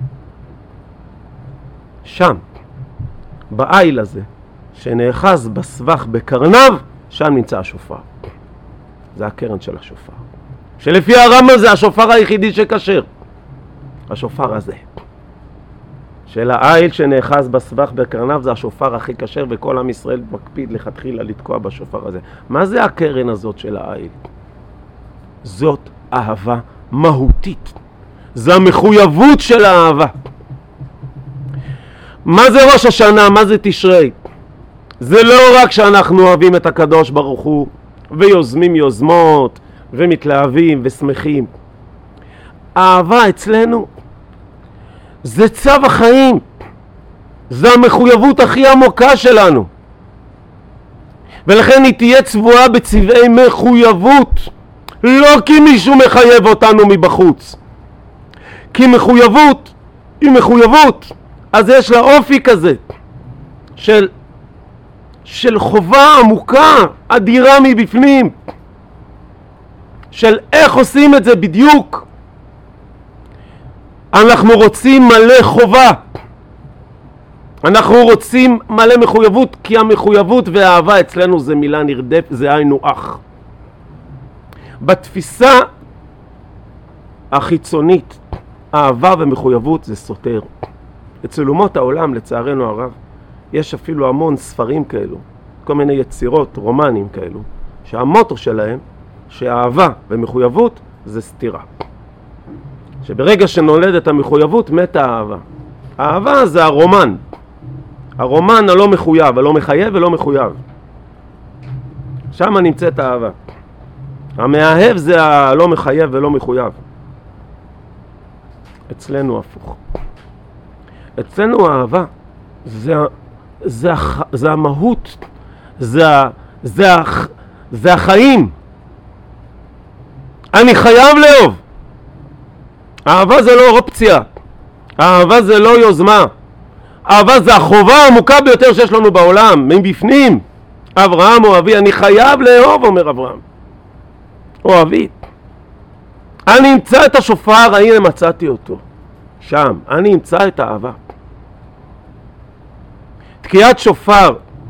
שם, באיל הזה, שנאחז בסבך בקרניו, שם נמצא השופר. זה הקרן של השופר. שלפי הרמב"ם זה השופר היחידי שכשר. השופר הזה. של האיל שנאחז בסבך בקרניו זה השופר הכי כשר, וכל עם ישראל מקפיד לכתחילה לתקוע בשופר הזה. מה זה הקרן הזאת של האיל? זאת אהבה מהותית. זה המחויבות של האהבה. מה זה ראש השנה? מה זה תשרי? זה לא רק שאנחנו אוהבים את הקדוש ברוך הוא ויוזמים יוזמות ומתלהבים ושמחים. האהבה אצלנו זה צו החיים. זה המחויבות הכי עמוקה שלנו. ולכן היא תהיה צבועה בצבעי מחויבות. לא כי מישהו מחייב אותנו מבחוץ. כי מחויבות היא מחויבות. אז יש לה אופי כזה של, של חובה עמוקה, אדירה מבפנים. של איך עושים את זה בדיוק. אנחנו רוצים מלא חובה. אנחנו רוצים מלא מחויבות, כי המחויבות והאהבה אצלנו זה מילה נרדף, זה היינו אח. בתפיסה החיצונית, אהבה ומחויבות זה סותר. אצל אומות העולם, לצערנו הרב, יש אפילו המון ספרים כאלו, כל מיני יצירות, רומנים כאלו, שהמוטו שלהם, שהאהבה ומחויבות זה סתירה. שברגע שנולדת המחויבות, מתה האהבה. האהבה זה הרומן. הרומן הלא מחויב, הלא מחייב ולא מחויב. שם נמצאת האהבה. המאהב זה הלא מחייב ולא מחויב. אצלנו הפוך. אצלנו האהבה זה, זה, זה המהות, זה, זה, זה החיים. אני חייב לאהוב. אהבה זה לא אופציה. אהבה זה לא יוזמה. אהבה זה החובה העמוקה ביותר שיש לנו בעולם, מבפנים. אברהם אוהבי, אני חייב לאהוב, אומר אברהם. אוהבי. אני אמצא את השופר, הנה מצאתי אותו. שם, אני אמצא את האהבה. תקיעת שופר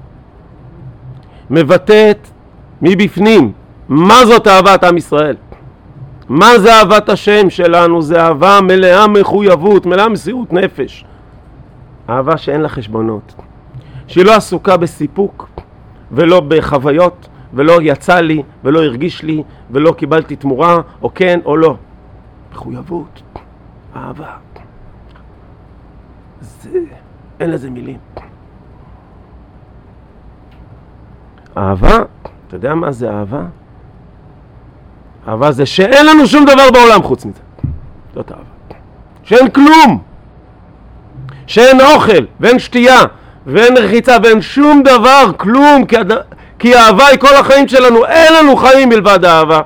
מבטאת מבפנים. מה זאת אהבת עם ישראל? מה זה אהבת השם שלנו? זה אהבה מלאה מחויבות, מלאה מסירות נפש. אהבה שאין לה חשבונות. שהיא לא עסוקה בסיפוק ולא בחוויות ולא יצא לי ולא הרגיש לי ולא קיבלתי תמורה או כן או לא. מחויבות, אהבה. זה, אין לזה מילים. אהבה, אתה יודע מה זה אהבה? אהבה זה שאין לנו שום דבר בעולם חוץ מזה. זאת אהבה. שאין כלום. שאין אוכל ואין שתייה ואין רחיצה ואין שום דבר, כלום, כי, הד... כי האהבה היא כל החיים שלנו. אין לנו חיים מלבד האהבה.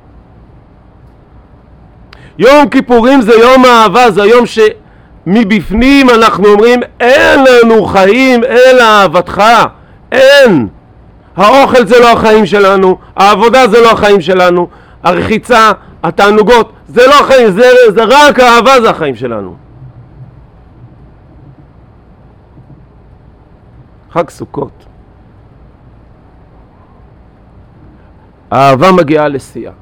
יום כיפורים זה יום האהבה, זה היום שמבפנים אנחנו אומרים אין לנו חיים אלא אהבתך. אין. האוכל זה לא החיים שלנו, העבודה זה לא החיים שלנו, הרחיצה, התענוגות, זה לא החיים, זה, זה רק האהבה זה החיים שלנו. חג סוכות. האהבה מגיעה לשיאה.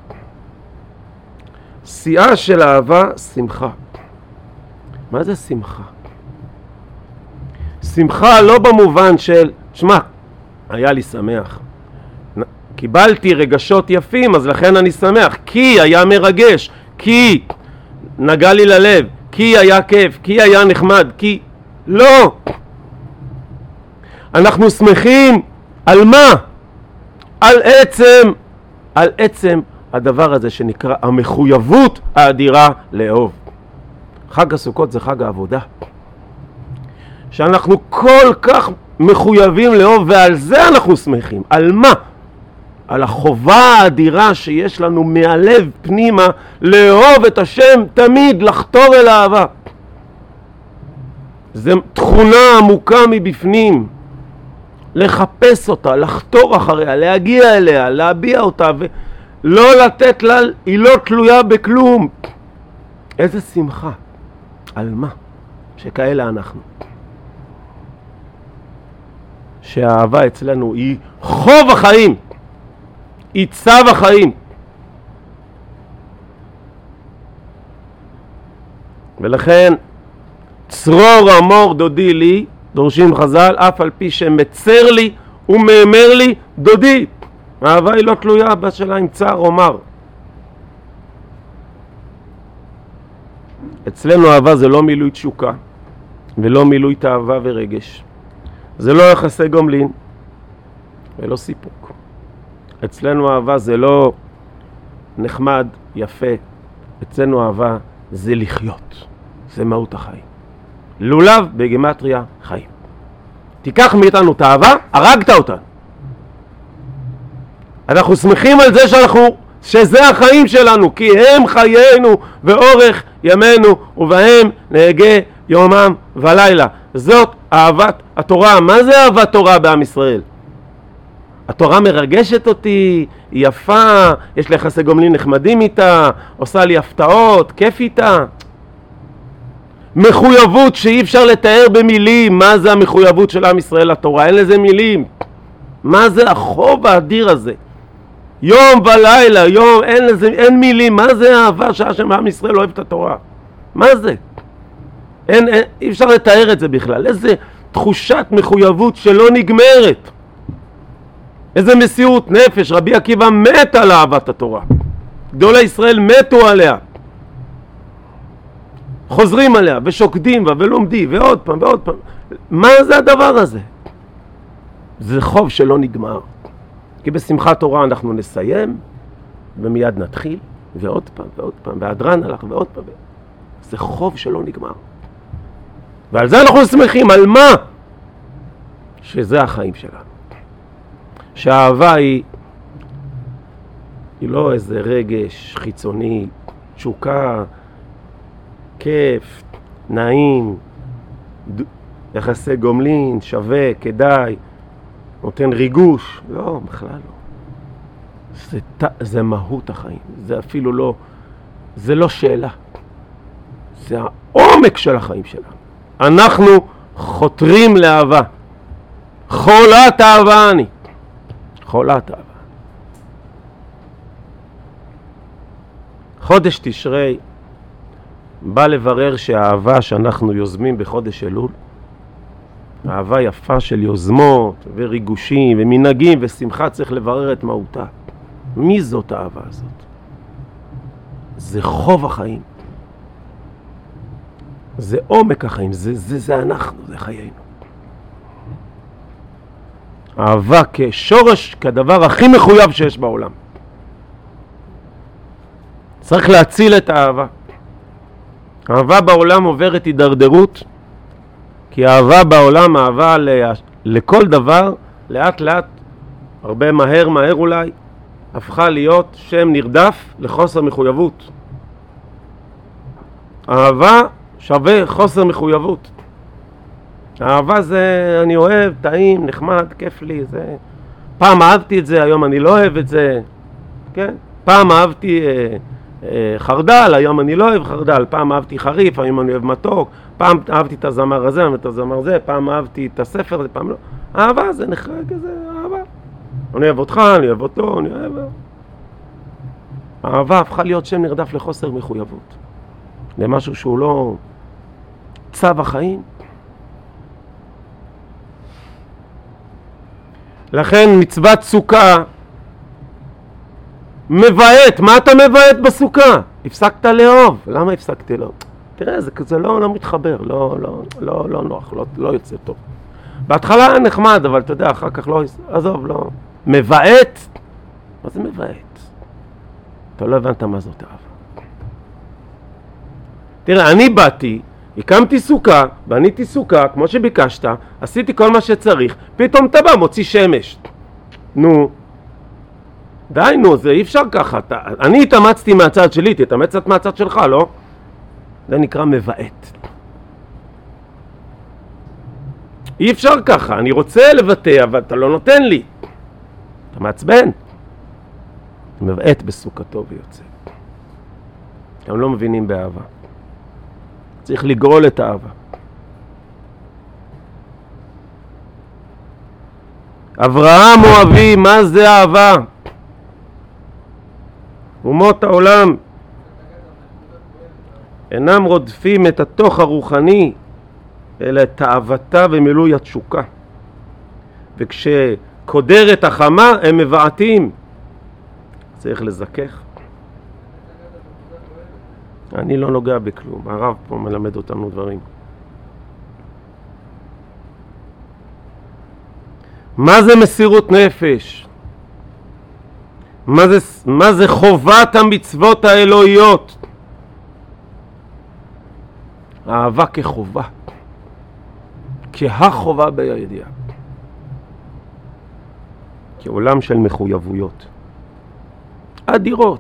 שיאה של אהבה, שמחה. מה זה שמחה? שמחה לא במובן של, שמע, היה לי שמח. קיבלתי רגשות יפים, אז לכן אני שמח. כי היה מרגש, כי נגע לי ללב, כי היה כיף, כי היה נחמד, כי... לא! אנחנו שמחים על מה? על עצם, על עצם הדבר הזה שנקרא המחויבות האדירה לאהוב. חג הסוכות זה חג העבודה. שאנחנו כל כך מחויבים לאהוב, ועל זה אנחנו שמחים. על מה? על החובה האדירה שיש לנו מהלב פנימה לאהוב את השם תמיד, לחתור אל האהבה. זה תכונה עמוקה מבפנים. לחפש אותה, לחתור אחריה, להגיע אליה, להביע אותה ולא לתת לה, היא לא תלויה בכלום. איזה שמחה. על מה? שכאלה אנחנו. שהאהבה אצלנו היא חוב החיים, היא צו החיים. ולכן צרור אמור דודי לי, דורשים חז"ל, אף על פי שמצר לי ומאמר לי דודי. האהבה היא לא תלויה בשאלה אם צר או מר. אצלנו אהבה זה לא מילוי תשוקה ולא מילוי תאווה ורגש. זה לא יחסי גומלין ולא סיפוק. אצלנו אהבה זה לא נחמד, יפה. אצלנו אהבה זה לחיות. זה מהות החיים. לולב בגימטריה חיים. תיקח מאיתנו את האהבה, הרגת אותה. אנחנו שמחים על זה שאנחנו, שזה החיים שלנו, כי הם חיינו ואורך ימינו ובהם נהגה יומם ולילה. זאת אהבת התורה. מה זה אהבת תורה בעם ישראל? התורה מרגשת אותי, היא יפה, יש לי יחסי גומלין נחמדים איתה, עושה לי הפתעות, כיף איתה. מחויבות שאי אפשר לתאר במילים. מה זה המחויבות של עם ישראל לתורה? אין לזה מילים. מה זה החוב האדיר הזה? יום ולילה, יום, אין לזה, אין מילים. מה זה האהבה שהשם עם ישראל אוהב את התורה? מה זה? אין, אין, אי אפשר לתאר את זה בכלל. איזה תחושת מחויבות שלא נגמרת. איזה מסירות נפש. רבי עקיבא מת על אהבת התורה. גדולי ישראל מתו עליה. חוזרים עליה ושוקדים בה ולומדים ועוד פעם ועוד פעם. מה זה הדבר הזה? זה חוב שלא נגמר. כי בשמחת תורה אנחנו נסיים ומיד נתחיל ועוד פעם ועוד פעם והדרן הלך ועוד פעם. זה חוב שלא נגמר. ועל זה אנחנו שמחים. על מה? שזה החיים שלנו. שהאהבה היא היא לא איזה רגש חיצוני, תשוקה, כיף, נעים, יחסי גומלין, שווה, כדאי, נותן ריגוש. לא, בכלל לא. זה, זה מהות החיים. זה אפילו לא, זה לא שאלה. זה העומק של החיים שלנו. אנחנו חותרים לאהבה. חולת אהבה אני. חולת אהבה. חודש תשרי בא לברר שהאהבה שאנחנו יוזמים בחודש אלול, אהבה יפה של יוזמות וריגושים ומנהגים ושמחה, צריך לברר את מהותה. מי זאת האהבה הזאת? זה חוב החיים. זה עומק החיים, זה, זה, זה אנחנו, זה חיינו. אהבה כשורש, כדבר הכי מחויב שיש בעולם. צריך להציל את האהבה. האהבה בעולם עוברת הידרדרות, כי האהבה בעולם, אהבה לכל דבר, לאט לאט, הרבה מהר מהר אולי, הפכה להיות שם נרדף לחוסר מחויבות. אהבה שווה חוסר מחויבות. אהבה זה אני אוהב, טעים, נחמד, כיף לי, זה... פעם אהבתי את זה, היום אני לא אוהב את זה, כן? פעם אהבתי אה, אה, חרדל, היום אני לא אוהב חרדל, פעם אהבתי חריף, היום אני אוהב מתוק, פעם אהבתי את הזמר הזה, את הזמר זה, פעם אהבתי את הספר הזה, פעם לא. אהבה זה נחרג, זה אהבה. אני אוהב אותך, אני אוהב אותו, אני אוהב... אהבה הפכה להיות שם נרדף לחוסר מחויבות. למשהו שהוא לא צו החיים. לכן מצוות סוכה מבעט. מה אתה מבעט בסוכה? הפסקת לאהוב. למה הפסקתי לאהוב? תראה, זה כזה לא, לא מתחבר, לא, לא, לא, לא נוח, לא, לא יוצא טוב. בהתחלה נחמד, אבל אתה יודע, אחר כך לא, עזוב, לא. מבעט? מה זה מבעט? אתה לא הבנת מה זאת אהבה. תראה, אני באתי, הקמתי סוכה, בניתי סוכה, כמו שביקשת, עשיתי כל מה שצריך, פתאום אתה בא, מוציא שמש. נו, די נו, זה אי אפשר ככה. אתה, אני התאמצתי מהצד שלי, תתאמץ קצת מהצד שלך, לא? זה נקרא מבעט. אי אפשר ככה, אני רוצה לבטא, אבל אתה לא נותן לי. אתה מעצבן. מבעט בסוכתו ויוצא. הם לא מבינים באהבה. צריך לגרול את האהבה. אברהם הוא אבי, מה זה אהבה? אומות העולם אינם רודפים את התוך הרוחני, אלא את תאוותה ומילוי התשוקה. וכשקודרת החמה הם מבעטים. צריך לזכך. אני לא נוגע בכלום, הרב פה מלמד אותנו דברים. מה זה מסירות נפש? מה זה, מה זה חובת המצוות האלוהיות? אהבה כחובה, כהחובה בידיעה, כעולם של מחויבויות אדירות.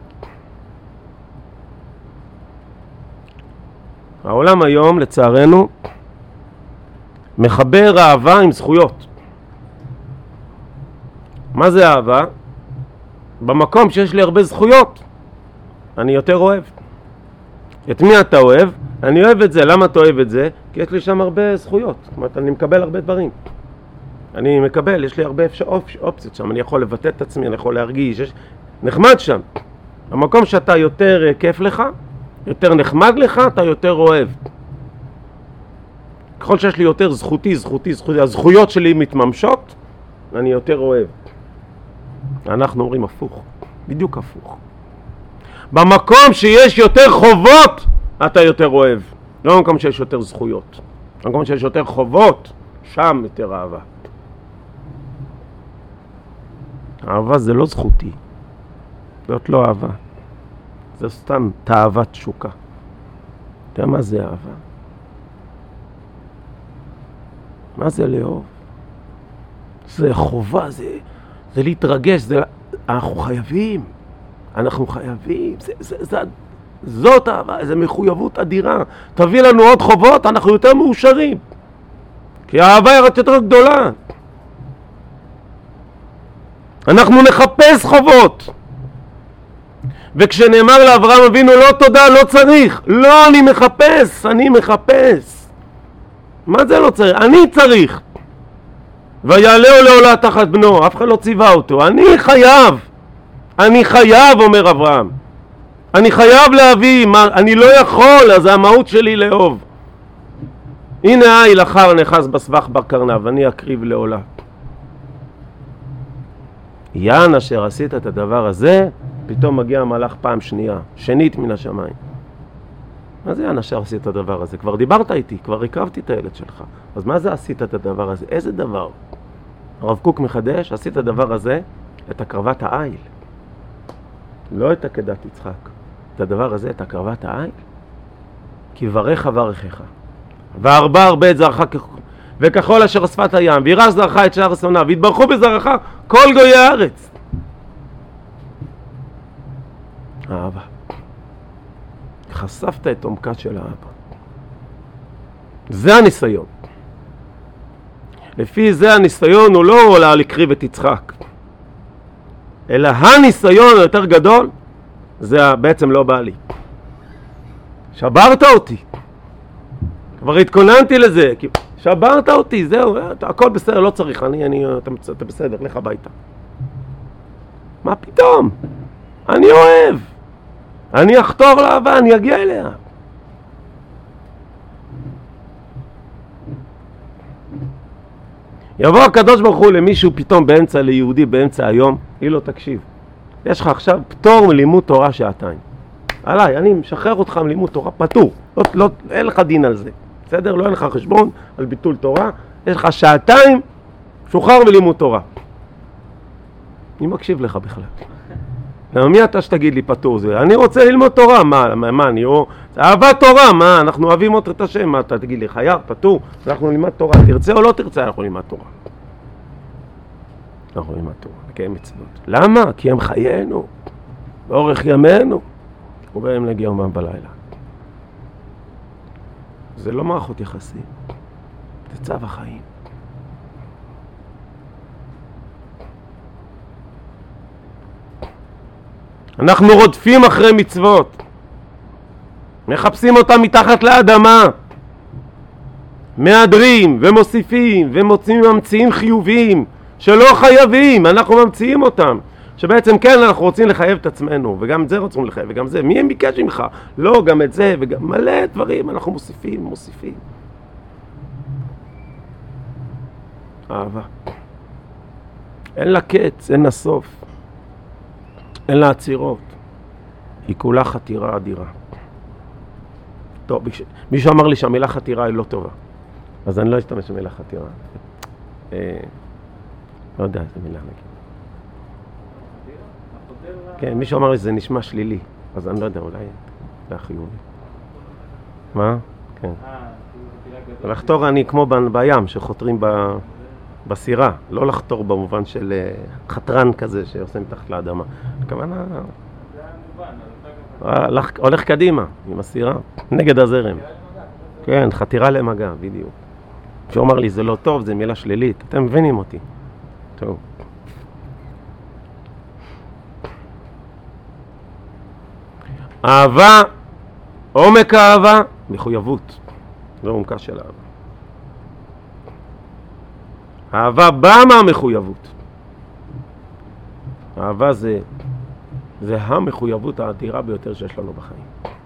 העולם היום לצערנו מחבר אהבה עם זכויות. מה זה אהבה? במקום שיש לי הרבה זכויות אני יותר אוהב. את מי אתה אוהב? אני אוהב את זה. למה אתה אוהב את זה? כי יש לי שם הרבה זכויות. זאת אומרת, אני מקבל הרבה דברים. אני מקבל, יש לי הרבה אופציות שם. אני יכול לבטא את עצמי, אני יכול להרגיש. יש... נחמד שם. המקום שאתה יותר כיף לך, יותר נחמד לך, אתה יותר אוהב. ככל שיש לי יותר זכותי, זכותי, זכותי, הזכויות שלי מתממשות, אני יותר אוהב. אנחנו אומרים הפוך, בדיוק הפוך. במקום שיש יותר חובות, אתה יותר אוהב. לא במקום שיש יותר זכויות. במקום שיש יותר חובות, שם יותר אהבה. אהבה זה לא זכותי. זאת לא אהבה. זה סתם תאוות שוקה. אתה יודע מה זה אהבה? מה זה לאהוב? זה חובה, זה, זה להתרגש, זה, אנחנו חייבים, אנחנו חייבים, זה, זה, זה, זאת אהבה, זה מחויבות אדירה. תביא לנו עוד חובות, אנחנו יותר מאושרים. כי האהבה היא יותר גדולה. אנחנו נחפש חובות. וכשנאמר לאברהם אבינו לא תודה, לא צריך. לא, אני מחפש, אני מחפש. מה זה לא צריך? אני צריך. ויעלהו לעולה תחת בנו, אף אחד לא ציווה אותו. אני חייב. אני חייב, אומר אברהם. אני חייב להביא, מה, אני לא יכול, אז המהות שלי לאהוב. הנה היי לחר נחס בסבך בקרנב, אני אקריב לעולה. יען אשר עשית את הדבר הזה, פתאום מגיע המלאך פעם שנייה, שנית מן השמיים. מה זה יען אשר עשית את הדבר הזה? כבר דיברת איתי, כבר הקרבתי את הילד שלך. אז מה זה עשית את הדבר הזה? איזה דבר? הרב קוק מחדש, עשית את הדבר הזה, את הקרבת העיל. לא את עקדת יצחק. את הדבר הזה, את הקרבת העיל. כי ברך ברכך. והרבה הרבה את זרעך וככל אשר שפת הים, וירש זרעך את שער שונאיו, והתברכו בזרעך כל גויי הארץ. האבא. חשפת את עומקה של האבא. זה הניסיון. לפי זה הניסיון הוא לא עולה לקריב את יצחק. אלא הניסיון היותר גדול, זה בעצם לא בא לי. שברת אותי. כבר התכוננתי לזה. שברת אותי, זהו, הכל בסדר, לא צריך, אני, אני, אתה, אתה בסדר, לך הביתה. מה פתאום? אני אוהב. אני אחתור לאהבה, אני אגיע אליה. יבוא הקדוש ברוך הוא למישהו פתאום באמצע, ליהודי באמצע היום, היא לא תקשיב. יש לך עכשיו פטור מלימוד תורה שעתיים. עליי, אני משחרר אותך מלימוד תורה, פטור. לא, לא, אין לך דין על זה. בסדר? לא אין לך חשבון על ביטול תורה. יש לך שעתיים, שוחרר מלימוד תורה. אני מקשיב לך בכלל. למה מי אתה שתגיד לי פטור זה? אני רוצה ללמוד תורה. מה, מה, מה אני או... אהבת תורה, מה? אנחנו אוהבים אותו את השם. מה אתה תגיד לי? חייב, פטור. אנחנו נלמד תורה. תרצה או לא תרצה, אנחנו נלמד תורה. אנחנו נלמד תורה. נקיים מצוות. למה? כי הם חיינו. באורך ימינו. ובהם נגיע יומם בלילה. זה לא מערכות יחסים. זה צו החיים. אנחנו רודפים אחרי מצוות. מחפשים אותם מתחת לאדמה. מאדרים ומוסיפים ומוצאים ממציאים חיוביים שלא חייבים. אנחנו ממציאים אותם. שבעצם כן אנחנו רוצים לחייב את עצמנו, וגם את זה רוצים לחייב, וגם זה. מי הם ביקש ממך? לא, גם את זה, וגם מלא דברים אנחנו מוסיפים, מוסיפים. אהבה. אין לה קץ, אין לה סוף. אין לה עצירות. היא כולה חתירה אדירה. טוב, מישהו אמר לי שהמילה חתירה היא לא טובה. אז אני לא אשתמש במילה חתירה. אה, לא יודע איזה מילה נגיד. כן, מישהו אמר לי שזה נשמע שלילי. אז אני לא יודע, אולי זה חיובי. מה? כן. לחתור אני כמו בים, שחותרים ב... בסירה, לא לחתור במובן של חתרן כזה שעושה מתחת לאדמה. הכוונה... הולך קדימה עם הסירה, נגד הזרם. כן, חתירה למגע, בדיוק. שהוא אמר לי, זה לא טוב, זה מילה שלילית. אתם מבינים אותי. טוב. אהבה, עומק האהבה, מחויבות. זו עומקה של אהבה. אהבה באה מהמחויבות. אהבה זה, זה המחויבות האדירה ביותר שיש לנו בחיים.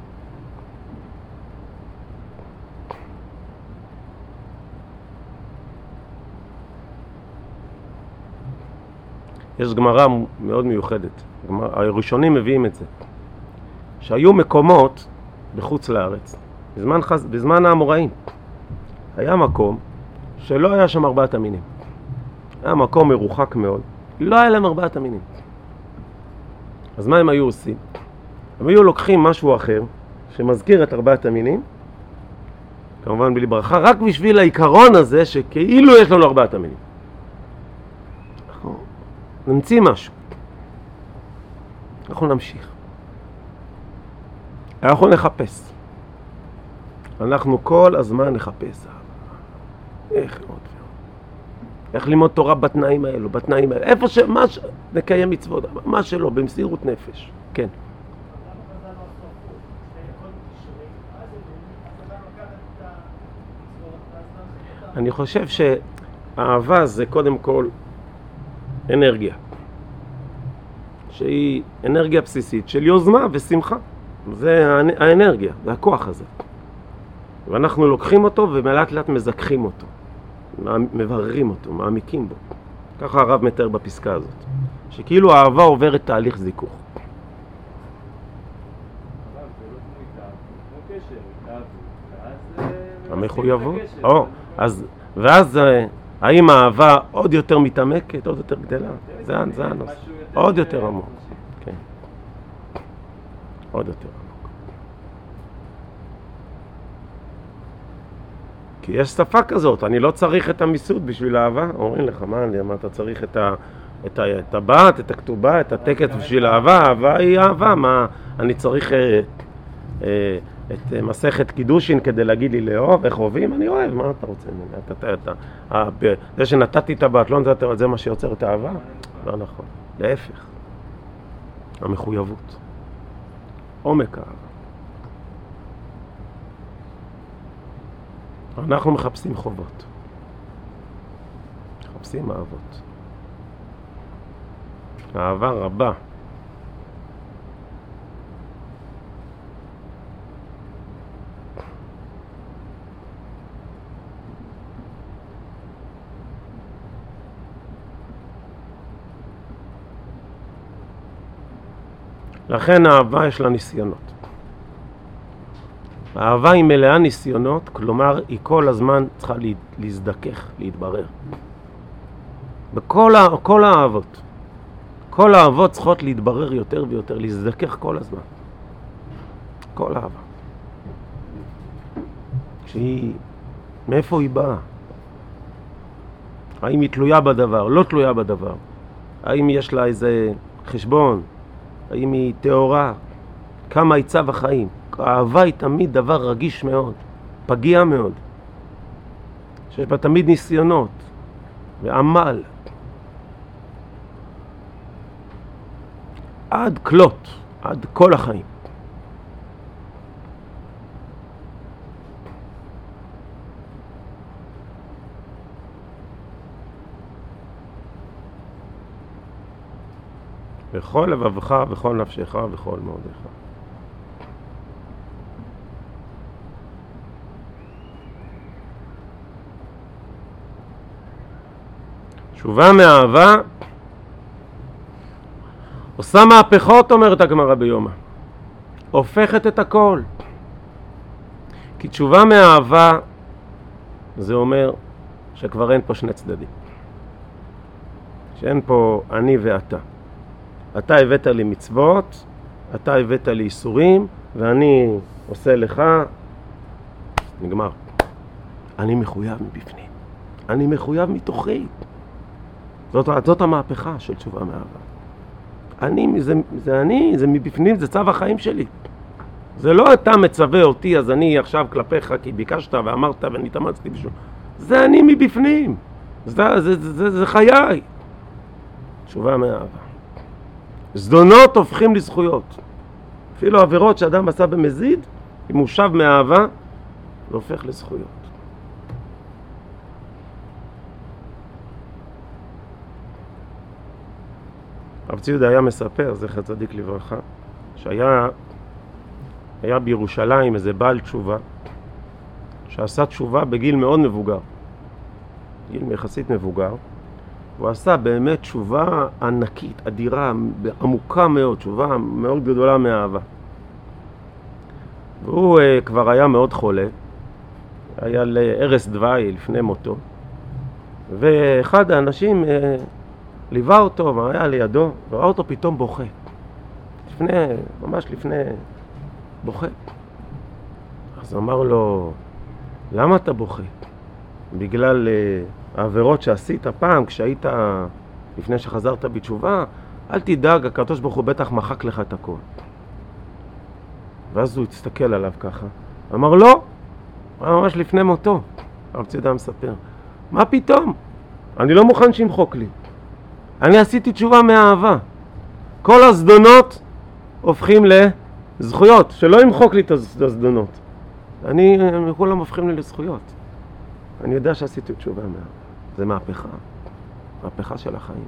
יש גמרא מאוד מיוחדת. הראשונים מביאים את זה. שהיו מקומות בחוץ לארץ, בזמן, חז... בזמן האמוראים, היה מקום שלא היה שם ארבעת המינים. היה מקום מרוחק מאוד, לא היה להם ארבעת המינים. אז מה הם היו עושים? הם היו לוקחים משהו אחר שמזכיר את ארבעת המינים, כמובן בלי ברכה, רק בשביל העיקרון הזה שכאילו יש לנו ארבעת המינים. אנחנו נמציא משהו. אנחנו נמשיך. אנחנו נחפש. אנחנו כל הזמן נחפש. איך ללמוד איך ללמוד תורה בתנאים האלו, בתנאים האלו. איפה ש... מה ש... נקיים מצוות, מה שלא, במסירות נפש. כן. אני חושב שהאהבה זה קודם כל אנרגיה. שהיא אנרגיה בסיסית של יוזמה ושמחה. זה האנרגיה, זה הכוח הזה. ואנחנו לוקחים אותו ומלאט לאט מזכחים אותו. מבררים אותו, מעמיקים בו. ככה הרב מתאר בפסקה הזאת. שכאילו האהבה עוברת תהליך זיכוך. המחויבות? או, אז, ואז האם האהבה עוד יותר מתעמקת, עוד יותר גדלה? זה הנושא. עוד יותר עמוק. כן. עוד יותר עמוק. כי יש שפה כזאת, אני לא צריך את המיסוד בשביל אהבה. אומרים לך, מה, מה אתה צריך את, ה, את, ה, את הבת, את הכתובה, את הטקס בשביל אהבה? אהבה היא אהבה. מה, אני צריך אה, אה, את אה, מסכת קידושין כדי להגיד לי לאהוב, איך אוהבים? אני אוהב, מה אתה רוצה? אתה, אתה, אתה, זה שנתתי את הבת, לא נתתי, זה מה שיוצר את האהבה? לא נכון, להפך. המחויבות. עומק האהבה. אנחנו מחפשים חובות. מחפשים אהבות. אהבה רבה. לכן האהבה יש לה ניסיונות. האהבה היא מלאה ניסיונות, כלומר היא כל הזמן צריכה להזדכך, להתברר. בכל ה, כל האהבות. כל האהבות צריכות להתברר יותר ויותר, להזדכך כל הזמן. כל אהבה. שהיא, מאיפה היא באה? האם היא תלויה בדבר, לא תלויה בדבר? האם יש לה איזה חשבון? האם היא תאורה? כמה היא צו החיים? האהבה היא תמיד דבר רגיש מאוד, פגיע מאוד, שיש בה תמיד ניסיונות ועמל עד כלות, עד כל החיים. בכל לבבך, בכל נפשך, בכל מאודיך. תשובה מאהבה עושה מהפכות, אומרת הגמרא ביומא. הופכת את הכל. כי תשובה מאהבה זה אומר שכבר אין פה שני צדדים. שאין פה אני ואתה. אתה הבאת לי מצוות, אתה הבאת לי איסורים, ואני עושה לך, נגמר. אני מחויב מבפנים. אני מחויב מתוכי. זאת, זאת המהפכה של תשובה מאהבה. אני, זה, זה אני, זה מבפנים, זה צו החיים שלי. זה לא אתה מצווה אותי, אז אני עכשיו כלפיך, כי ביקשת ואמרת ואני התאמצתי בשביל. זה אני מבפנים. זה, זה, זה, זה, זה חיי. תשובה מאהבה. זדונות הופכים לזכויות. אפילו עבירות שאדם עשה במזיד, אם הוא שב מאהבה, זה הופך לזכויות. הרב צבי יהודה היה מספר, זכר צדיק לברכה, שהיה היה בירושלים איזה בעל תשובה, שעשה תשובה בגיל מאוד מבוגר, גיל יחסית מבוגר, הוא עשה באמת תשובה ענקית, אדירה, עמוקה מאוד, תשובה מאוד גדולה מאהבה. והוא uh, כבר היה מאוד חולה, היה לערש דווי לפני מותו, ואחד האנשים uh, ליווה אותו והיה לידו, וראה אותו פתאום בוכה. לפני, ממש לפני, בוכה. אז אמר לו, למה אתה בוכה? בגלל uh, העבירות שעשית פעם, כשהיית, לפני שחזרת בתשובה, אל תדאג, הקדוש ברוך הוא בטח מחק לך את הכל. ואז הוא הסתכל עליו ככה. אמר לא, היה ממש לפני מותו. הרב צבי יהודה מספר, מה פתאום? אני לא מוכן שימחוק לי. אני עשיתי תשובה מהאהבה. כל הזדונות הופכים לזכויות, שלא ימחוק לי את הזדונות. אני, כולם הופכים לי לזכויות. אני יודע שעשיתי תשובה מהאהבה. זה מהפכה. מהפכה של החיים.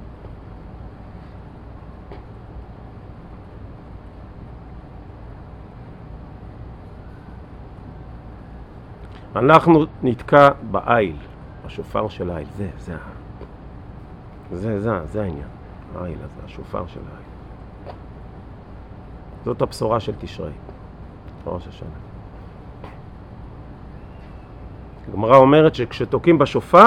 אנחנו נתקע בעיל, השופר של העיל. זה, זה, זה, זה, זה העניין. העיל הזה, השופר של העיל. זאת הבשורה של תשרי, ראש השנה. הגמרא אומרת שכשתוקים בשופר,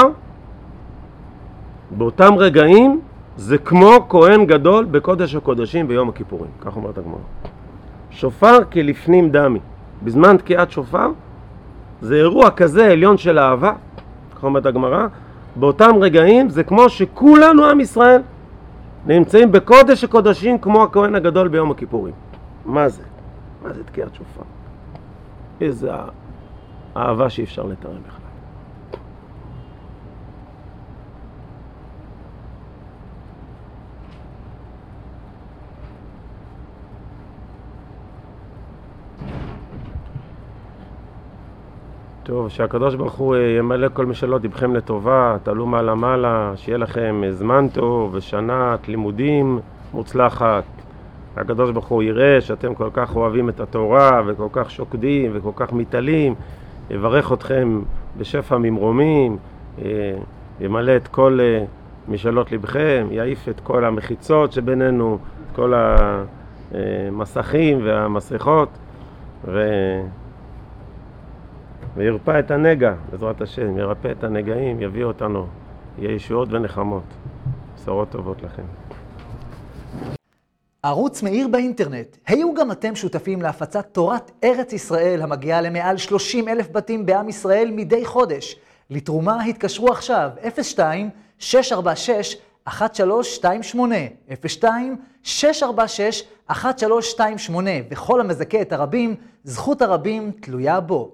באותם רגעים זה כמו כהן גדול בקודש הקודשים ביום הכיפורים. כך אומרת הגמרא. שופר כלפנים דמי. בזמן תקיעת שופר, זה אירוע כזה עליון של אהבה, כך אומרת הגמרא, באותם רגעים זה כמו שכולנו עם ישראל נמצאים בקודש הקודשים כמו הכהן הגדול ביום הכיפורים. מה זה? מה זה תקיעת שופר? איזה אהבה שאי אפשר לתאר בכלל. טוב, שהקדוש ברוך הוא ימלא כל משאלות לבכם לטובה, תעלו מעלה מעלה, שיהיה לכם זמן טוב ושנת לימודים מוצלחת. הקדוש ברוך הוא יראה שאתם כל כך אוהבים את התורה וכל כך שוקדים וכל כך מתעלים, יברך אתכם בשפע ממרומים, ימלא את כל משאלות לבכם, יעיף את כל המחיצות שבינינו, את כל המסכים והמסכות, ו... וירפא את הנגע, בעזרת השם, ירפא את הנגעים, יביא אותנו, יהיה ישועות ונחמות. בשורות טובות לכם. ערוץ מאיר באינטרנט. היו גם אתם שותפים להפצת תורת ארץ ישראל המגיעה למעל שלושים אלף בתים בעם ישראל מדי חודש. לתרומה התקשרו עכשיו אפס שתיים שש ארבע שש אחת שלוש שתיים שמונה אפס שתיים שש ארבע שש אחת שלוש שתיים שמונה, וכל המזכה את הרבים, זכות הרבים תלויה בו.